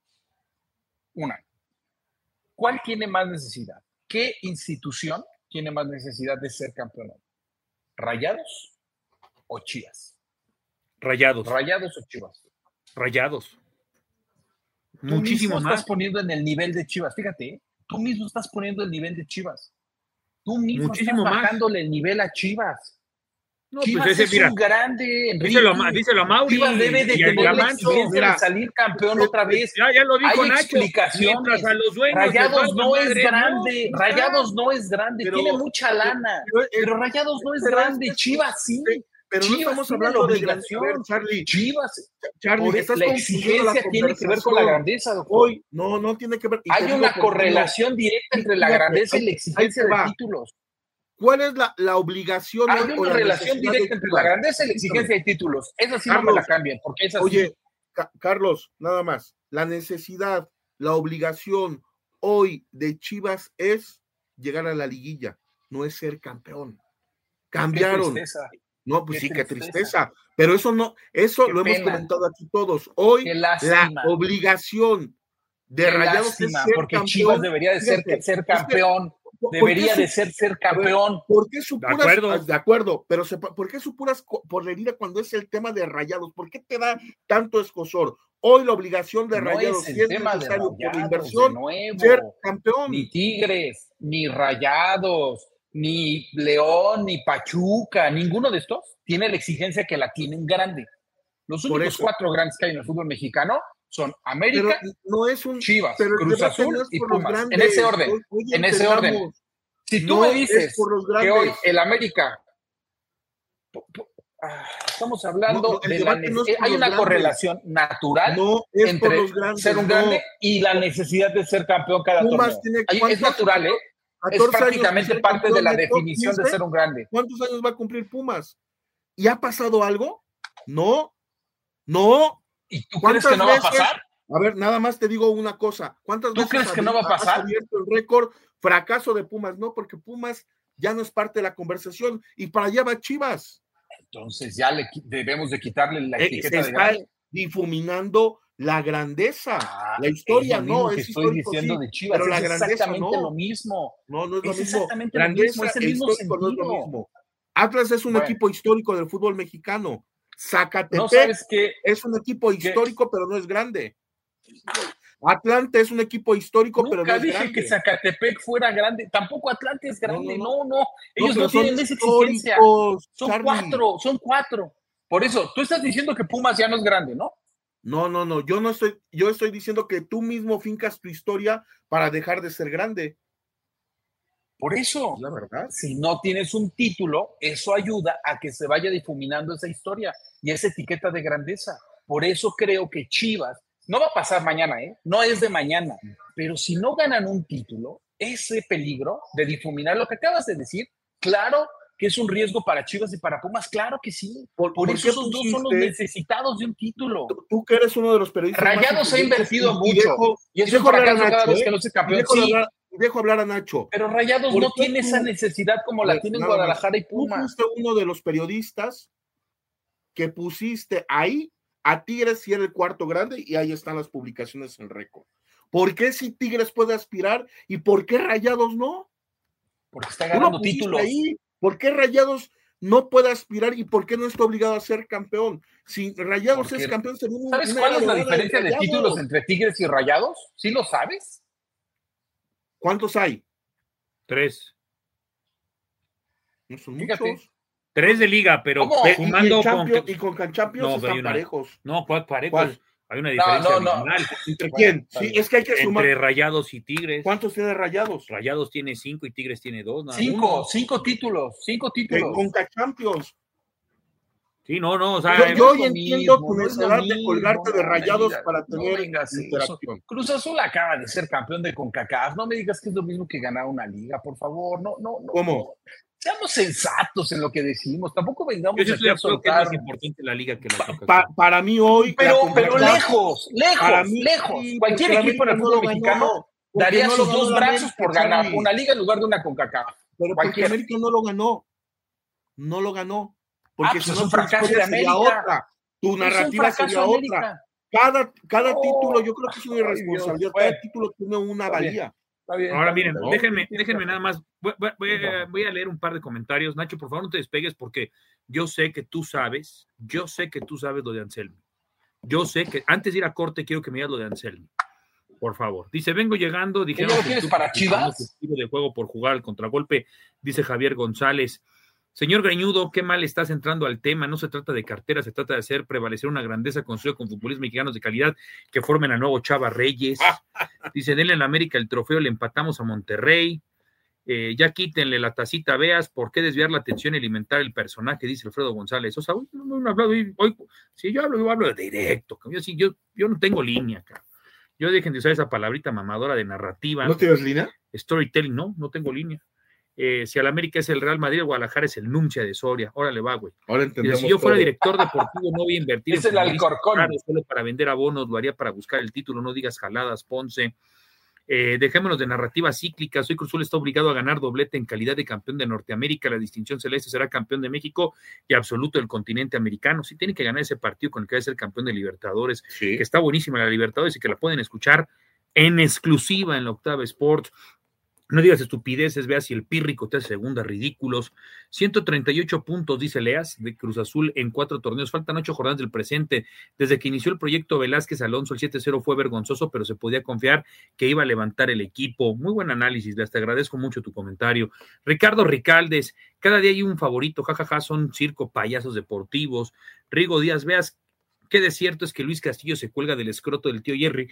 Una. ¿Cuál tiene más necesidad? ¿Qué institución tiene más necesidad de ser campeón? ¿Rayados o Chivas? Rayados, ¿Rayados o Chivas? rayados. Tú mismo Muchísimo estás más. poniendo en el nivel de Chivas. Fíjate, ¿eh? Tú mismo estás poniendo el nivel de Chivas. Tú mismo Muchísimo estás más. bajándole el nivel a Chivas. No, Chivas pues ese, es mira, un grande, Enrique. díselo a, Ma- díselo a Mauri. Chivas debe de y a tener la Manso, exigencia mira, de salir campeón otra vez. Ya, ya lo dijo Hay Nacho. explicaciones. Mientras a los dueños les Rayados valga no es madre, grande. no, Rayados no es grande. Pero- Tiene mucha lana. pero- Pero Rayados no es pero es grande. que- Chivas sí. Pero no Chivas estamos tiene hablando la de gran- obligación. a ver, Charlie. Chivas. Charlie, Por- estás la confundiendo exigencia tiene que ver con la conversación. grandeza, doctor. Hoy, no, no tiene que ver. y te Hay digo una por qué no. correlación directa entre la Fíjate, grandeza y la ahí- exigencia ahí te de va. títulos. ¿Cuál es la, la obligación Hay hoy o una la relación necesidad directa de entre Chivas? la grandeza y la exigencia de títulos. Esa sí no me Carlos, la cambian, porque es así. Oye, Ca- Carlos, nada más. La necesidad, la obligación hoy de Chivas es llegar a la liguilla, no es ser campeón. Cambiaron. Qué tristeza. No, pues Qué sí, qué tristeza. tristeza. Pero eso no, eso Qué lo hemos pena. comentado aquí todos. Hoy Qué la lástima. obligación de Qué Rayados lástima, es ser porque campeón. Chivas debería de ser, Fíjate, ser es que- campeón. ¿por qué Debería su- de ser ser a ver, campeón. ¿Por qué su De puras, acuerdo. ah, de acuerdo, pero se- ¿por qué su puras co- por herida cuando es el tema de Rayados? ¿Por qué te da tanto escosor? Hoy la obligación de No Rayados, es el si es tema de necesario por Rayados, inversión, de nuevo. ser campeón. Ni Tigres, ni Rayados, ni León, ni Pachuca, ninguno de estos tiene la exigencia que la tiene un grande. Los Por únicos eso. cuatro grandes que hay en el fútbol mexicano son Pero América, no es un Chivas, pero el Cruz debate Azul no es y por los Pumas. En grandes. ese orden, Hoy- hoy en ese orden. entendamos, Si tú no me es dices por los que grandes. hoy el América, po- po- ah, estamos hablando No, no, el de la debate no es nece- por hay los una grandes. correlación natural No es por entre los grandes, ser un no. grande y la necesidad de ser campeón cada Pumas torneo. tiene Ahí es ¿cuántos- natural, ¿eh? Es catorce años prácticamente de ser parte de la campeón, ¿no? definición de quince. ser un grande. ¿Cuántos años va a cumplir Pumas? ¿Y ha pasado algo? No, no. ¿Y tú crees que no va a pasar? A ver, nada más te digo una cosa. ¿Cuántas ¿Tú veces crees que has- no va a pasar? has abierto el récord fracaso de Pumas? No, porque Pumas ya no es parte de la conversación y para allá va Chivas. Entonces ya le qui- debemos de quitarle la Eh, se etiqueta de está grande. difuminando la grandeza. Ah, la historia es lo mismo no, que es estoy histórico, diciendo sí, de Chivas, pero la es grandeza exactamente no. lo mismo. No, no es lo Es mismo. exactamente lo Grandeza mismo, es el e mismo histórico no es lo sentido. mismo. Atlas es un Bueno. equipo histórico del fútbol mexicano. Zacatepec No sabes que es un equipo histórico, pero no es grande. Atlante es un equipo histórico, pero no nunca es dije grande. que Zacatepec fuera grande, tampoco Atlante es grande, no, no, no, ellos no, pero son tienen esa exigencia. históricos, Son Charlie. cuatro, son cuatro. Por eso, tú estás diciendo que Pumas ya no es grande, ¿no? No, no, no, yo no estoy, yo estoy diciendo que tú mismo fincas tu historia para dejar de ser grande. Por eso, La verdad. si no tienes un título, eso ayuda a que se vaya difuminando esa historia y esa etiqueta de grandeza. Por eso creo que Chivas no va a pasar mañana, ¿eh? No es de mañana. Pero si no ganan un título, ese peligro de difuminar lo que acabas de decir, claro que es un riesgo para Chivas y para Pumas, claro que sí. Por, por, por eso esos dos son los necesitados de un título. Tú, tú que eres uno de los periodistas. Rayados ha invertido mucho. Y, dejo, y es un fracaso Nacho, cada vez ¿eh? que no se campeón. Dejo, sí. hablar, dejo hablar a Nacho. Pero Rayados no tiene tú, esa necesidad como la tienen Guadalajara y Pumas. Tú fuiste uno de los periodistas que pusiste ahí a Tigres si era el cuarto grande y ahí están las publicaciones en récord. ¿Por qué si Tigres puede aspirar y por qué Rayados no? Porque está ganando títulos. Ahí. ¿Por qué Rayados no puede aspirar y por qué no está obligado a ser campeón? Si Rayados Porque, es campeón, sería un, ¿sabes cuál es la diferencia de, de títulos entre Tigres y Rayados? ¿Sí lo sabes? ¿Cuántos hay? Tres. No son Fíjate. muchos. Tres de liga, pero sumando y, con, y con Conchampions no, están una, parejos. No, ¿cuál parejos? ¿Cuál? Hay una No, diferencia no, no. ¿Entre quién? Sí, es que hay que sumar. Entre Rayados y Tigres. ¿Cuántos tiene Rayados? Rayados tiene cinco y Tigres tiene dos. Nada cinco, uno. cinco títulos, cinco títulos. Con Conchampions. Sí, no, no, o sea, yo, yo hoy entiendo tu necesidad no de colgarte no, de Rayados no, para tener no interacción. Cruz Azul acaba de ser campeón de CONCACAF, no me digas que es lo mismo que ganar una liga, por favor, no, no, no. ¿Cómo? No. Seamos sensatos en lo que decimos, tampoco vengamos yo estoy a soltar. Que es más importante la liga que la CONCACAF. Pa, para mí hoy... Pero, pero lejos, lejos, para mí, lejos. Sí, cualquier equipo en el fútbol mexicano daría sus dos brazos por ganar una liga en lugar de una CONCACAF. Pero porque América no lo ganó, no lo ganó. Porque ah, si pues no, un fracaso de América. Otra. Tu narrativa sería otra. Cada, cada oh, título, yo creo que es una irresponsabilidad. Cada bueno, título tiene una está valía. Bien, está bien, Ahora está miren, bien, déjenme, déjenme nada más. Voy, voy, voy, voy a leer un par de comentarios. Nacho, por favor, no te despegues porque yo sé que tú sabes, yo sé que tú sabes lo de Anselmi. Yo sé que antes de ir a corte quiero que me digas lo de Anselmi. Por favor. Dice, vengo llegando. Dijeron ¿Qué lo tienes para Chivas? De juego por jugar al contragolpe, dice Javier González. Señor Greñudo, qué mal estás entrando al tema. No se trata de cartera, se trata de hacer prevalecer una grandeza construida con futbolistas mexicanos de calidad que formen al nuevo Chava Reyes. Dice, denle en América el trofeo, le empatamos a Monterrey. Eh, ya quítenle la tacita, veas, ¿por qué desviar la atención y alimentar el personaje? Dice Alfredo González. O sea, hoy no, no, no hablo, hoy, hoy, si yo hablo, yo hablo de directo. Yo, sí, yo, yo no tengo línea acá. Yo dejen de usar esa palabrita mamadora de narrativa. ¿No tienes línea? Storytelling, no, no tengo línea. Eh, si al América es el Real Madrid, el Guadalajara es el Nuncia de Soria. Órale, va, güey. Ahora entendemos. Si yo fuera todo. director deportivo, no voy a invertir es en el Alcorcón. Solo para vender abonos, lo haría para buscar el título. No digas jaladas, Ponce. Eh, dejémonos de narrativas cíclicas. Hoy Cruz Azul está obligado a ganar doblete en calidad de campeón de Norteamérica. La distinción celeste será campeón de México y absoluto del continente americano. Sí, tiene que ganar ese partido con el que va a ser campeón de Libertadores, sí. Que está buenísima la Libertadores y que la pueden escuchar en exclusiva en la Octava Sports. No digas estupideces, veas si el pírrico te hace segunda, ridículos. ciento treinta y ocho puntos, dice Leas, de Cruz Azul en cuatro torneos. Faltan ocho jornadas del presente. Desde que inició el proyecto Velázquez Alonso, el siete cero fue vergonzoso, pero se podía confiar que iba a levantar el equipo. Muy buen análisis, Les te agradezco mucho tu comentario. Ricardo Ricaldes, cada día hay un favorito, jajaja, ja, ja, son circo payasos deportivos. Rigo Díaz, veas qué desierto es que Luis Castillo se cuelga del escroto del tío Jerry.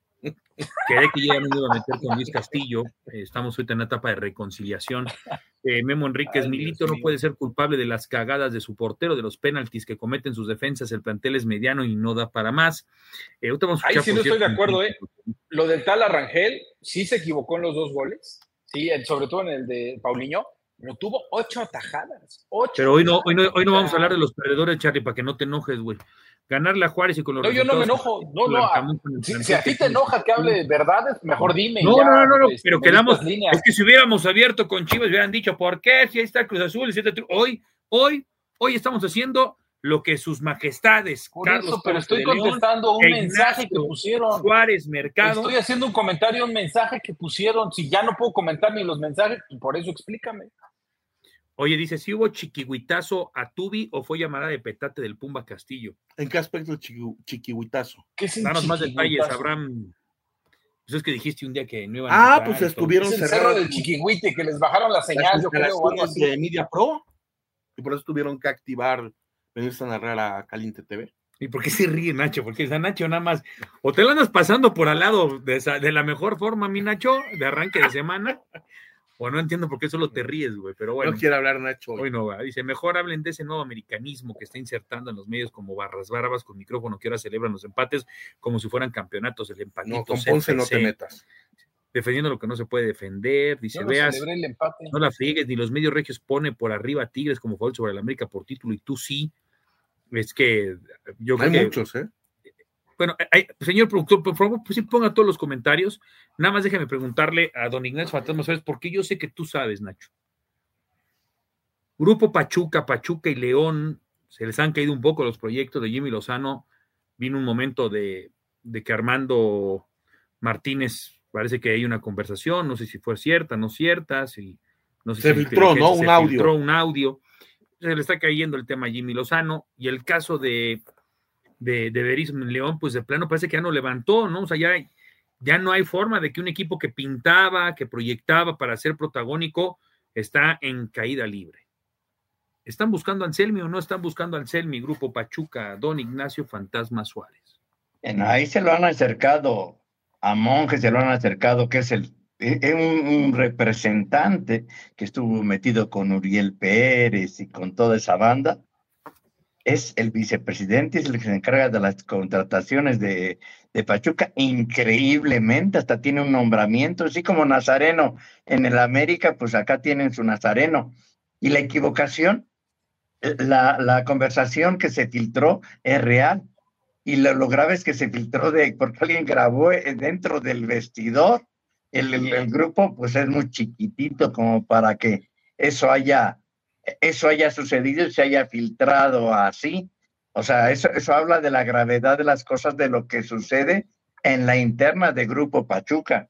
Quedé que yo ya no me iba a meter con Luis Castillo. Eh, estamos ahorita en una etapa de reconciliación. Eh, Memo Enríquez, Ay, Milito no puede ser culpable de las cagadas de su portero, de los penaltis que cometen sus defensas. El plantel es mediano y no da para más. Eh, vamos a Ahí sí no estoy de acuerdo, ¿eh? Lo del tal Arrangel, sí se equivocó en los dos goles, sí, sobre todo en el de Paulinho, pero tuvo ocho atajadas. Ocho pero hoy no, hoy no, hoy no vamos a hablar de los perdedores, Charlie, para que no te enojes, güey. Ganarle a Juárez y con los No, yo no me enojo. No, no. A, si, si a ti te enoja que hable de verdades, mejor dime. No, ya, no, no, no, pues, pero quedamos. Es que si hubiéramos abierto con Chivas, hubieran dicho, ¿por qué? Si ahí está Cruz Azul, hoy, hoy, hoy estamos haciendo lo que sus majestades. Por Carlos eso, pero estoy contestando un Ignacio, mensaje que pusieron. Juárez, Mercado. Estoy haciendo un comentario, un mensaje que pusieron. Si ya no puedo comentar ni los mensajes, por eso explícame. Oye, dice, ¿si hubo chiquihuitazo a Tubi o fue llamada de petate del Pumba Castillo? ¿En qué aspecto el chiqui, chiquihuitazo? ¿Qué es Danos más detalles, Abraham. Pues es que dijiste un día que no iban ah, a entrar, pues estuvieron cerrados. Es el cerro del Chiquihuite, que les bajaron la señal, yo creo. O algo así. De Media Pro, y por eso tuvieron que activar, venirse a narrar a Caliente T V. ¿Y por qué se ríe Nacho? Porque está Nacho nada más, o te lo andas pasando por al lado de, esa, de la mejor forma, mi Nacho, de arranque de semana, O no entiendo por qué solo te ríes, güey, pero bueno. No quiere hablar Nacho. Hoy no va. Dice, mejor hablen de ese nuevo americanismo que está insertando en los medios como barras barbas con micrófono que ahora celebran los empates como si fueran campeonatos, el empatito. No, con Ponce no te metas. Defendiendo lo que no se puede defender. Dice, no veas, el empate. no la friegues, ni los medios regios pone por arriba a Tigres como favor sobre el América por título y tú sí. Es que yo creo hay que... muchos, ¿eh? Bueno, hay, señor productor, por favor, pues sí ponga todos los comentarios. Nada más déjame preguntarle a don Ignacio Fantasma, ¿sabes? Porque yo sé que tú sabes, Nacho. Grupo Pachuca, Pachuca y León, se les han caído un poco los proyectos de Jimmy Lozano. Vino un momento de, de que Armando Martínez, parece que hay una conversación, no sé si fue cierta, no cierta, si, no sé se si filtró, ¿no? Se un audio. filtró un audio. Se le está cayendo el tema a Jimmy Lozano y el caso de de, de Berizzo en León, pues de plano parece que ya no levantó, ¿no? O sea, ya, ya no hay forma de que un equipo que pintaba, que proyectaba para ser protagónico, está en caída libre. ¿Están buscando a Anselmi o no están buscando a Anselmi? Grupo Pachuca, don Ignacio Fantasma Suárez. Bueno, ahí se lo han acercado a Monje, se lo han acercado, que es el es un, un representante que estuvo metido con Uriel Pérez y con toda esa banda. Es el vicepresidente, es el que se encarga de las contrataciones de, de Pachuca, increíblemente, hasta tiene un nombramiento, así como Nazareno en el América, pues acá tienen su Nazareno. Y la equivocación, la, la conversación que se filtró es real, y lo, lo grave es que se filtró de, porque alguien grabó dentro del vestidor. El, el, el grupo pues es muy chiquitito como para que eso haya... eso haya sucedido y se haya filtrado así. O sea, eso, eso habla de la gravedad de las cosas, de lo que sucede en la interna de Grupo Pachuca.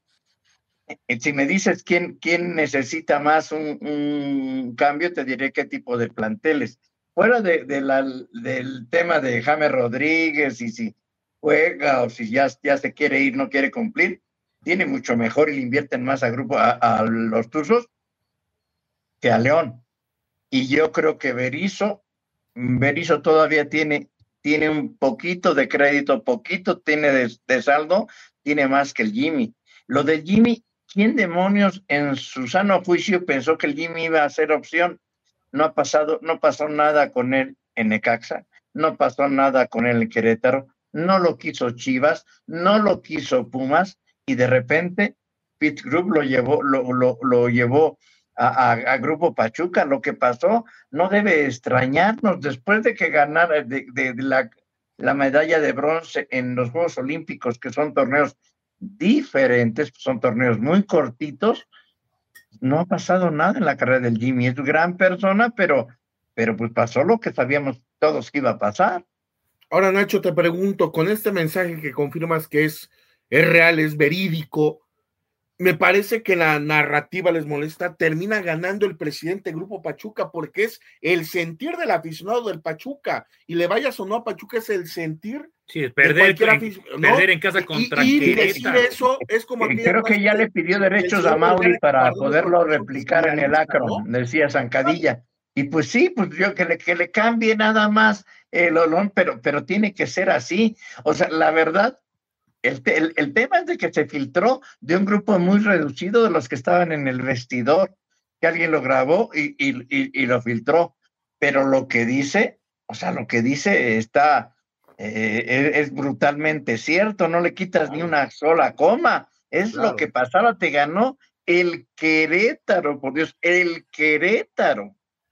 Si me dices quién, quién necesita más un, un cambio, te diré qué tipo de planteles. Fuera de, de la, del tema de James Rodríguez y si juega o si ya, ya se quiere ir, no quiere cumplir, tiene mucho mejor y le invierten más a, grupo, a, a los Tuzos que a León. Y yo creo que Berizzo, Berizzo todavía tiene, tiene un poquito de crédito, poquito tiene de, de saldo, tiene más que el Jimmy. Lo del Jimmy, ¿quién demonios en su sano juicio pensó que el Jimmy iba a ser opción? No ha pasado, no pasó nada con él en Necaxa, no pasó nada con él en Querétaro, no lo quiso Chivas, no lo quiso Pumas, y de repente Pete Group lo llevó, lo, lo, lo llevó A, a, a Grupo Pachuca. Lo que pasó no debe extrañarnos después de que ganara de, de, de la, la medalla de bronce en los Juegos Olímpicos, que son torneos diferentes, son torneos muy cortitos. No ha pasado nada en la carrera del Jimmy, es gran persona, pero, pero pues pasó lo que sabíamos todos que iba a pasar. Ahora, Nacho, te pregunto, con este mensaje que confirmas que es, es real, es verídico, me parece que la narrativa les molesta, termina ganando el presidente Grupo Pachuca, porque es el sentir del aficionado del Pachuca, y le vayas o no a Pachuca, es el sentir sí, es perder, de en, afic- ¿no? perder en casa contra y, y Querétaro. decir eso es como Creo que ya le pidió derechos a Mauri para poderlo replicar en el Akron, ¿no? Decía Zancadilla. Y pues sí, pues yo que le, que le cambie nada más el olón, pero, pero tiene que ser así. O sea, la verdad, El, el, el tema es de que se filtró de un grupo muy reducido de los que estaban en el vestidor, que alguien lo grabó y, y, y, y lo filtró, pero lo que dice, o sea, lo que dice está, eh, es, es brutalmente cierto, no le quitas ni una sola coma, es claro. Lo que pasaba, te ganó el Querétaro, por Dios, el Querétaro.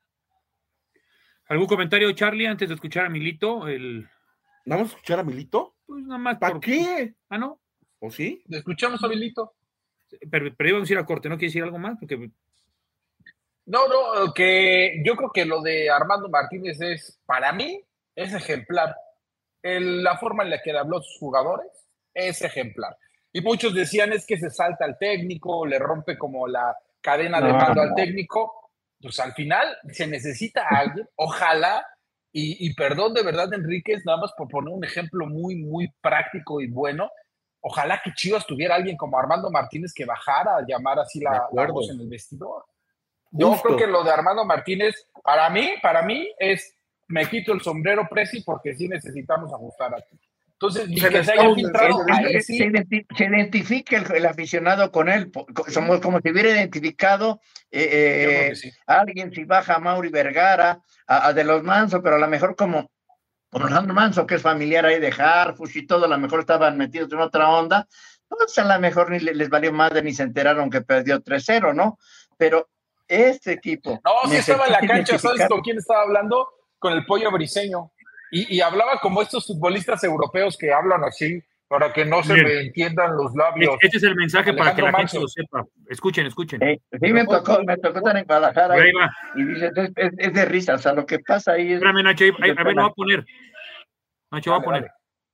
¿Algún comentario, Charlie, antes de escuchar a Milito? El... ¿Vamos a escuchar a Milito? Pues nada más. ¿Para por... qué? Ah, ¿no? ¿O sí? ¿Le escuchamos a Milito? Pero, pero íbamos a ir a corte, ¿no quieres decir algo más? Porque... No, no, que yo creo que lo de Armando Martínez es, para mí, es ejemplar. El, la forma en la que le habló a sus jugadores es ejemplar. Y muchos decían es que se salta al técnico, le rompe como la cadena de mando al técnico. Pues al final se necesita a alguien, ojalá. Y, y perdón de verdad, Enríquez, nada más por poner un ejemplo muy, muy práctico y bueno, ojalá que Chivas tuviera alguien como Armando Martínez que bajara a llamar así la, la voz en el vestidor. Yo Justo. creo que lo de Armando Martínez, para mí, para mí es, me quito el sombrero, Presi, porque sí necesitamos ajustar aquí. Entonces, y Se que les- se haya filtrado, se- ahí se- sí. se identi- se identifica el, el aficionado con él, po- co- somos como si hubiera identificado eh, eh, Yo creo que sí. a alguien, si baja a Mauri Vergara, a, a de los Manso, pero a lo mejor como, como Alejandro Manso, que es familiar ahí de Harfush y todo, a lo mejor estaban metidos en otra onda, pues a lo mejor ni le- les valió madre ni se enteraron que perdió tres cero, ¿no? Pero este equipo... No, sí estaba en la necesita cancha, ¿sabes identificar- con quién estaba hablando? Con el Pollo Briseño. Y, y hablaba como estos futbolistas europeos que hablan así, para que no se Bien. me entiendan los labios. Este es el mensaje para que la Alejandro gente lo sepa. Escuchen, escuchen. Eh, sí, me tocó, me tocó estar en Guadalajara Ahí y, va. y dice, es, es- es de risa, o sea, lo que pasa ahí es... Espérame, Nacho, ahí- ahí- a ver, lo voy a poner. Nacho, lo voy a Dale, poner.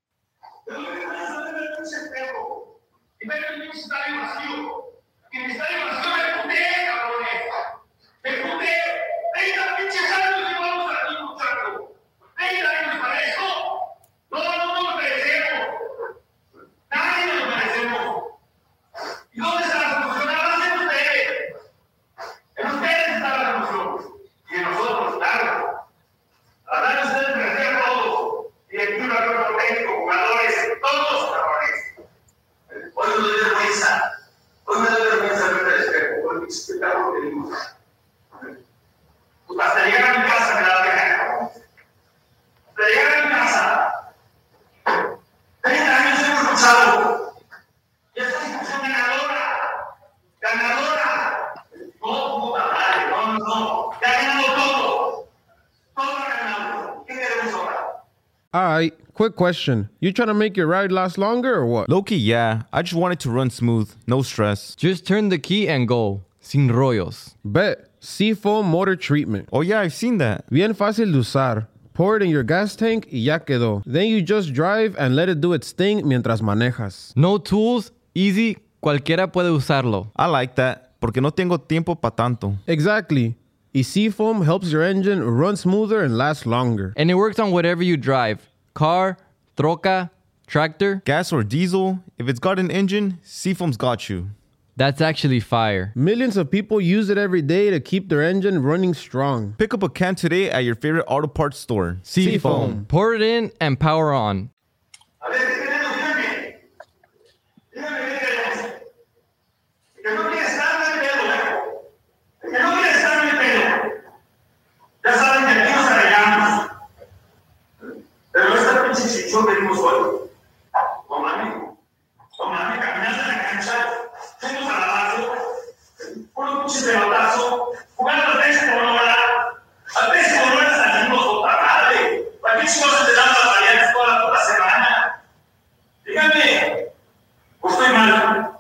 Y ver el mismo estadio vacío. Y el estadio vacío me puté, cabrones. Me puté. treinta pinches años llevamos aquí, muchachos. treinta años para eso. No, no, no lo merecemos. Nadie nos lo merecemos. ¿Y dónde está la solución? Ahora en ustedes. En ustedes está la solución. Y en nosotros, claro. Ahora ustedes merecen todos. Y aquí no hay otro técnico, jugadores, todos, cabrones. Hoy no doy vergüenza. Hoy me doy vergüenza de ver el espejo. Hoy me explicaron que digo. Pues hasta llegar a mi casa me la dejan. Hasta llegar a mi casa. treinta años hemos luchado. Y esta discusión ganadora. Ganadora. No, puta madre. No, no, no. Ya ha ganado todo. Todo ha ganado. ¿Qué queremos ahora? All right, quick question. You trying to make your ride last longer or what? Low-key, yeah. I just want it to run smooth. No stress. Just turn the key and go. Sin rollos. Bet. Seafoam motor treatment. Oh, yeah, I've seen that. Bien fácil de usar. Pour it in your gas tank y ya quedó. Then you just drive and let it do its thing mientras manejas. No tools, easy, cualquiera puede usarlo. I like that. Porque no tengo tiempo pa' tanto. Exactly. Y Seafoam helps your engine run smoother and last longer. And it works on whatever you drive. Car, troca, tractor. Gas or diesel, if it's got an engine, Seafoam's got you. That's actually fire. Millions of people use it every day to keep their engine running strong. Pick up a can today at your favorite auto parts store. Seafoam. Pour it in and power on. A ver, ¿qué queremos? Dígame. Dígame qué queremos. El que no quiere estar en el pelo, viejo. El que no quiere estar en el pelo. Ya saben que aquí nos arreglamos. Pero esta pinche sección venimos hoy. No mames. No mames, caminando en la cancha. Fuimos a la base. Unos pinches pelotazos. Jugando al tenis por una hora. Al tenis por una hora salimos otra madre. ¿Para qué chicos te dan las variantes toda la puta semana? Díganme. ¿O estoy mal?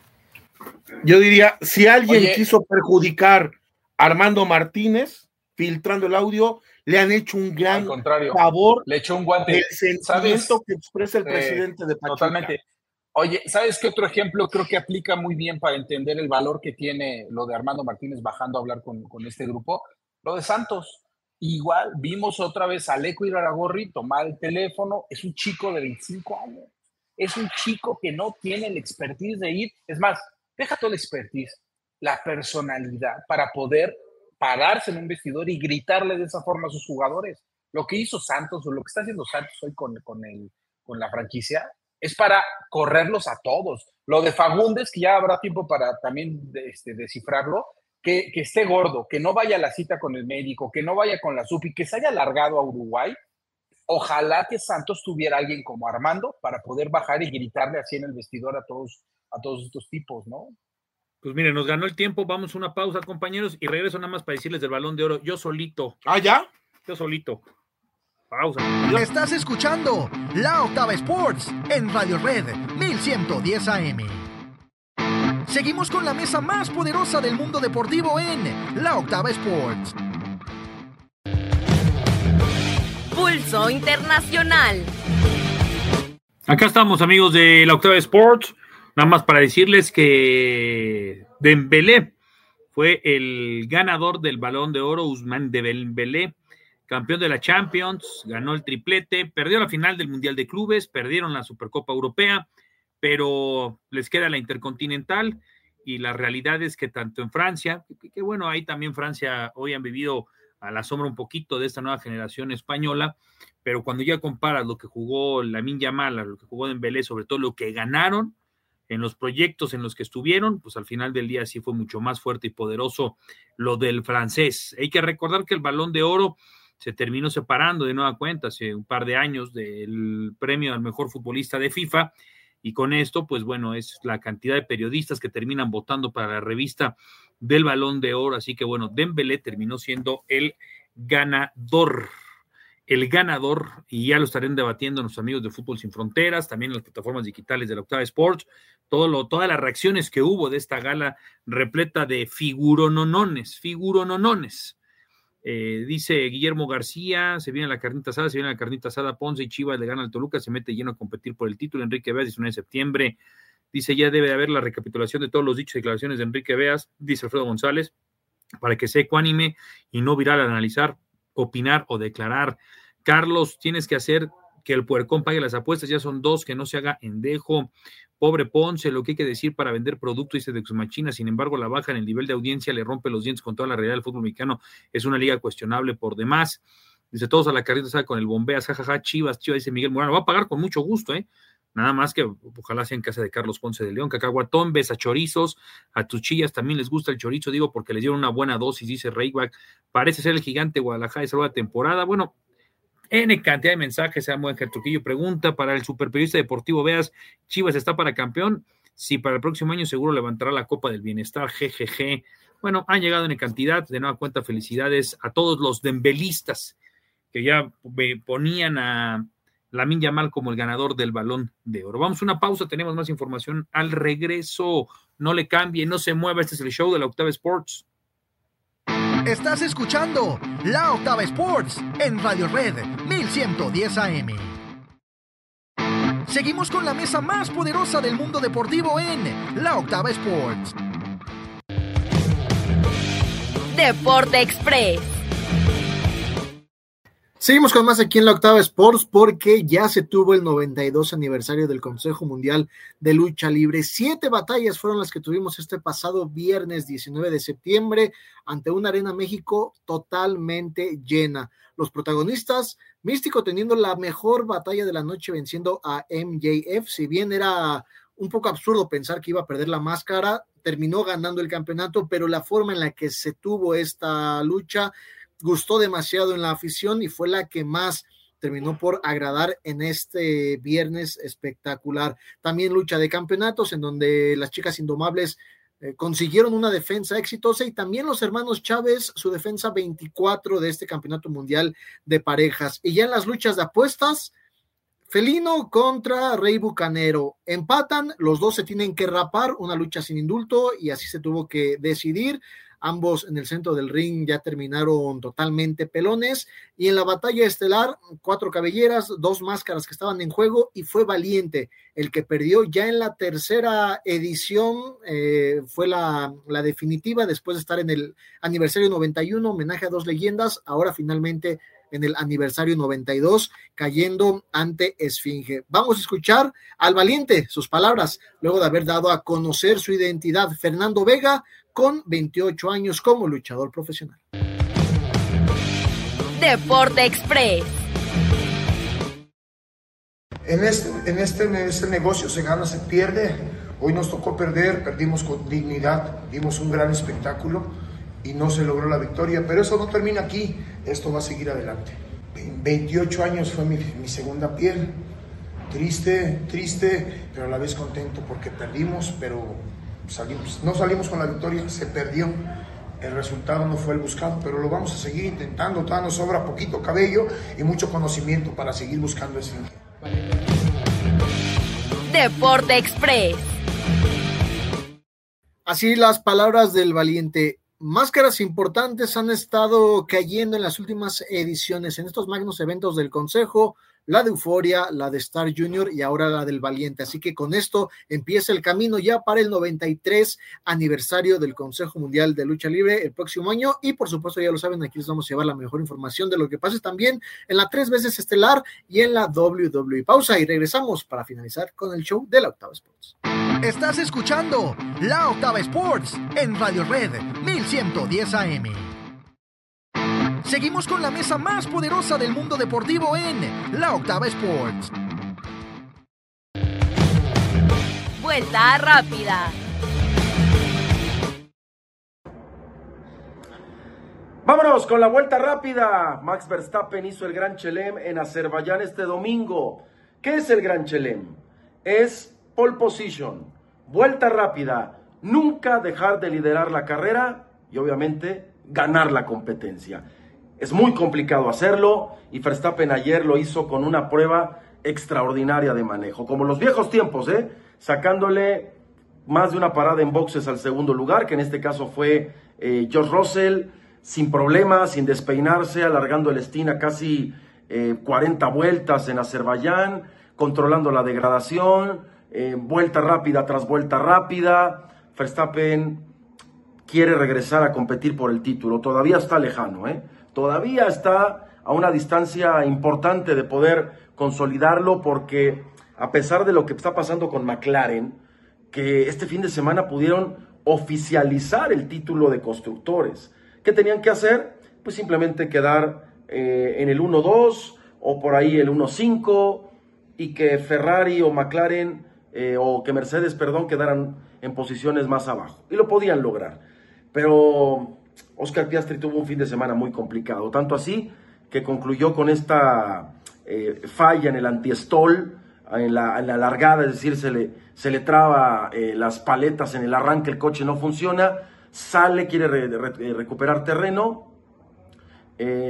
Yo diría, si alguien Oye. quiso perjudicar a Armando Martínez, filtrando el audio, le han hecho un Al gran contrario, favor le echó un guante. del ¿Sabes? sentimiento que expresa el Eh, presidente de Pachuca. Totalmente. Oye, ¿sabes qué otro ejemplo creo que aplica muy bien para entender el valor que tiene lo de Armando Martínez bajando a hablar con, con este grupo? Lo de Santos. Igual vimos otra vez a Aleco Iraragorri tomar el teléfono. Es un chico de veinticinco años. Es un chico que no tiene el expertise de ir. Es más, deja todo el expertise, la personalidad para poder pararse en un vestidor y gritarle de esa forma a sus jugadores. Lo que hizo Santos o lo que está haciendo Santos hoy con, con, el, con la franquicia es para correrlos a todos. Lo de Fagundes, que ya habrá tiempo para también de, este, descifrarlo, que, que esté gordo, que no vaya a la cita con el médico, que no vaya con la S U P I, que se haya largado a Uruguay. Ojalá que Santos tuviera alguien como Armando para poder bajar y gritarle así en el vestidor a todos, a todos estos tipos, ¿no? Pues miren, nos ganó el tiempo, vamos a una pausa, compañeros, y regreso nada más para decirles del Balón de Oro. Yo solito. ¿Ah, ya? Yo solito. Pausa. Estás escuchando La Octava Sports en Radio Red mil ciento diez A M. Seguimos con la mesa más poderosa del mundo deportivo en La Octava Sports. Pulso Internacional. Acá estamos, amigos de La Octava Sports. Nada más para decirles que Dembélé fue el ganador del Balón de Oro. Ousmane Dembélé, campeón de la Champions, ganó el triplete, perdió la final del Mundial de Clubes, perdieron la Supercopa Europea, pero les queda la Intercontinental, y la realidad es que tanto en Francia, que, que bueno, ahí también Francia hoy han vivido a la sombra un poquito de esta nueva generación española, pero cuando ya comparas lo que jugó Lamine Yamal, lo que jugó Dembélé, sobre todo lo que ganaron en los proyectos en los que estuvieron, pues al final del día sí fue mucho más fuerte y poderoso lo del francés. Hay que recordar que el Balón de Oro se terminó separando de nueva cuenta hace un par de años del premio al mejor futbolista de FIFA, y con esto, pues bueno, es la cantidad de periodistas que terminan votando para la revista del Balón de Oro, así que bueno, Dembélé terminó siendo el ganador, el ganador, y ya lo estarán debatiendo nuestros amigos de Fútbol Sin Fronteras, también en las plataformas digitales de la Octava Sports, todo lo, todas las reacciones que hubo de esta gala repleta de figurononones, figurononones. Eh, dice Guillermo García, se viene la carnita asada, se viene la carnita asada, Ponce y Chivas le gana al Toluca, se mete lleno a competir por el título. Enrique Beas, diecinueve de septiembre, dice ya debe de haber la recapitulación de todos los dichos y declaraciones de Enrique Beas, dice Alfredo González, para que sea ecuánime y no viral al analizar, opinar o declarar. Carlos, tienes que hacer que el puercón pague las apuestas, ya son dos, que no se haga endejo. Pobre Ponce, lo que hay que decir para vender producto, dice de Xumachina, sin embargo la baja en el nivel de audiencia le rompe los dientes con toda la realidad del fútbol mexicano, es una liga cuestionable por demás. Dice todos a la carrera, sabe con el bombeas, jajaja, Chivas, Chivas, dice Miguel Morano, va a pagar con mucho gusto, eh, nada más que ojalá sea en casa de Carlos Ponce de León. Cacahuatón, ves a chorizos, a tus chillas también les gusta el chorizo, digo porque les dieron una buena dosis, dice Rayback, parece ser el gigante Guadalajara de esa temporada. Bueno, N cantidad de mensajes, Samuel Trujillo pregunta, para el superperiodista deportivo Veas, ¿Chivas está para campeón? Sí, para el próximo año seguro levantará la Copa del Bienestar, jejeje. Bueno, han llegado en cantidad, de nueva cuenta felicidades a todos los dembelistas que ya ponían a Lamine Yamal como el ganador del Balón de Oro. Vamos a una pausa, tenemos más información al regreso, no le cambie, no se mueva, este es el show de la Octava Sports. Estás escuchando La Octava Sports en Radio Red mil ciento diez A M. Seguimos con la mesa más poderosa del mundo deportivo en La Octava Sports. Deporte Express. Seguimos con más aquí en la Octava Sports porque ya se tuvo el noventa y dos aniversario del Consejo Mundial de Lucha Libre. Siete batallas fueron las que tuvimos este pasado viernes diecinueve de septiembre ante una Arena México totalmente llena. Los protagonistas, Místico teniendo la mejor batalla de la noche venciendo a M J F, si bien era un poco absurdo pensar que iba a perder la máscara, terminó ganando el campeonato, pero la forma en la que se tuvo esta lucha gustó demasiado en la afición y fue la que más terminó por agradar en este viernes espectacular. También lucha de campeonatos en donde las chicas indomables eh, consiguieron una defensa exitosa y también los hermanos Chávez su defensa veinticuatro de este campeonato mundial de parejas. Y ya en las luchas de apuestas, Felino contra Rey Bucanero, empatan, los dos se tienen que rapar, una lucha sin indulto y así se tuvo que decidir. Ambos en el centro del ring ya terminaron totalmente pelones y en la batalla estelar, cuatro cabelleras, dos máscaras que estaban en juego y fue Valiente el que perdió. Ya en la tercera edición eh, fue la, la definitiva después de estar en el aniversario noventa y uno, homenaje a dos leyendas, ahora finalmente en el aniversario noventa y dos, cayendo ante Esfinge. Vamos a escuchar al Valiente, sus palabras, luego de haber dado a conocer su identidad. Fernando Vega, con veintiocho años como luchador profesional. Deporte Express. En este, en, este, en este negocio se gana, se pierde. Hoy nos tocó perder, perdimos con dignidad, dimos un gran espectáculo y no se logró la victoria, pero eso no termina aquí, esto va a seguir adelante. veintiocho años fue mi, mi segunda piel, triste, triste, pero a la vez contento porque perdimos, pero salimos, no salimos con la victoria, se perdió, el resultado no fue el buscado, pero lo vamos a seguir intentando, todavía nos sobra poquito cabello y mucho conocimiento para seguir buscando ese Esfinge. Deporte Express. Así las palabras del Valiente. Máscaras importantes han estado cayendo en las últimas ediciones, en estos magnos eventos del Consejo, la de Euforia, la de Star Junior y ahora la del Valiente. Así que con esto empieza el camino ya para el noventa y tres aniversario del Consejo Mundial de Lucha Libre el próximo año. Y por supuesto, ya lo saben, aquí les vamos a llevar la mejor información de lo que pase también en la tres veces estelar y en la doble u doble u E. Pausa y regresamos para finalizar con el show de la Octava Sports. Estás escuchando La Octava Sports en Radio Red mil ciento diez A M. Seguimos con la mesa más poderosa del mundo deportivo en La Octava Sports. Vuelta rápida. Vámonos con la vuelta rápida. Max Verstappen hizo el Gran Chelem en Azerbaiyán este domingo. ¿Qué es el Gran Chelem? Es pole position, vuelta rápida, nunca dejar de liderar la carrera y obviamente ganar la competencia. Es muy complicado hacerlo y Verstappen ayer lo hizo con una prueba extraordinaria de manejo, como los viejos tiempos, ¿eh? Sacándole más de una parada en boxes al segundo lugar, que en este caso fue eh, George Russell, sin problemas, sin despeinarse, alargando el stint a casi eh, cuarenta vueltas en Azerbaiyán, controlando la degradación, eh, vuelta rápida tras vuelta rápida. Verstappen quiere regresar a competir por el título, todavía está lejano, ¿eh? Todavía está a una distancia importante de poder consolidarlo, porque a pesar de lo que está pasando con McLaren, que este fin de semana pudieron oficializar el título de constructores, ¿qué tenían que hacer? Pues simplemente quedar eh, en el uno dos o por ahí el uno cinco y que Ferrari o McLaren eh, o que Mercedes, perdón, quedaran en posiciones más abajo. Y lo podían lograr. Pero Oscar Piastri tuvo un fin de semana muy complicado, tanto así que concluyó con esta eh, falla en el anti-stall, en la, en la largada, es decir, se le, se le traba eh, las paletas en el arranque, el coche no funciona, sale, quiere re, re, recuperar terreno, eh,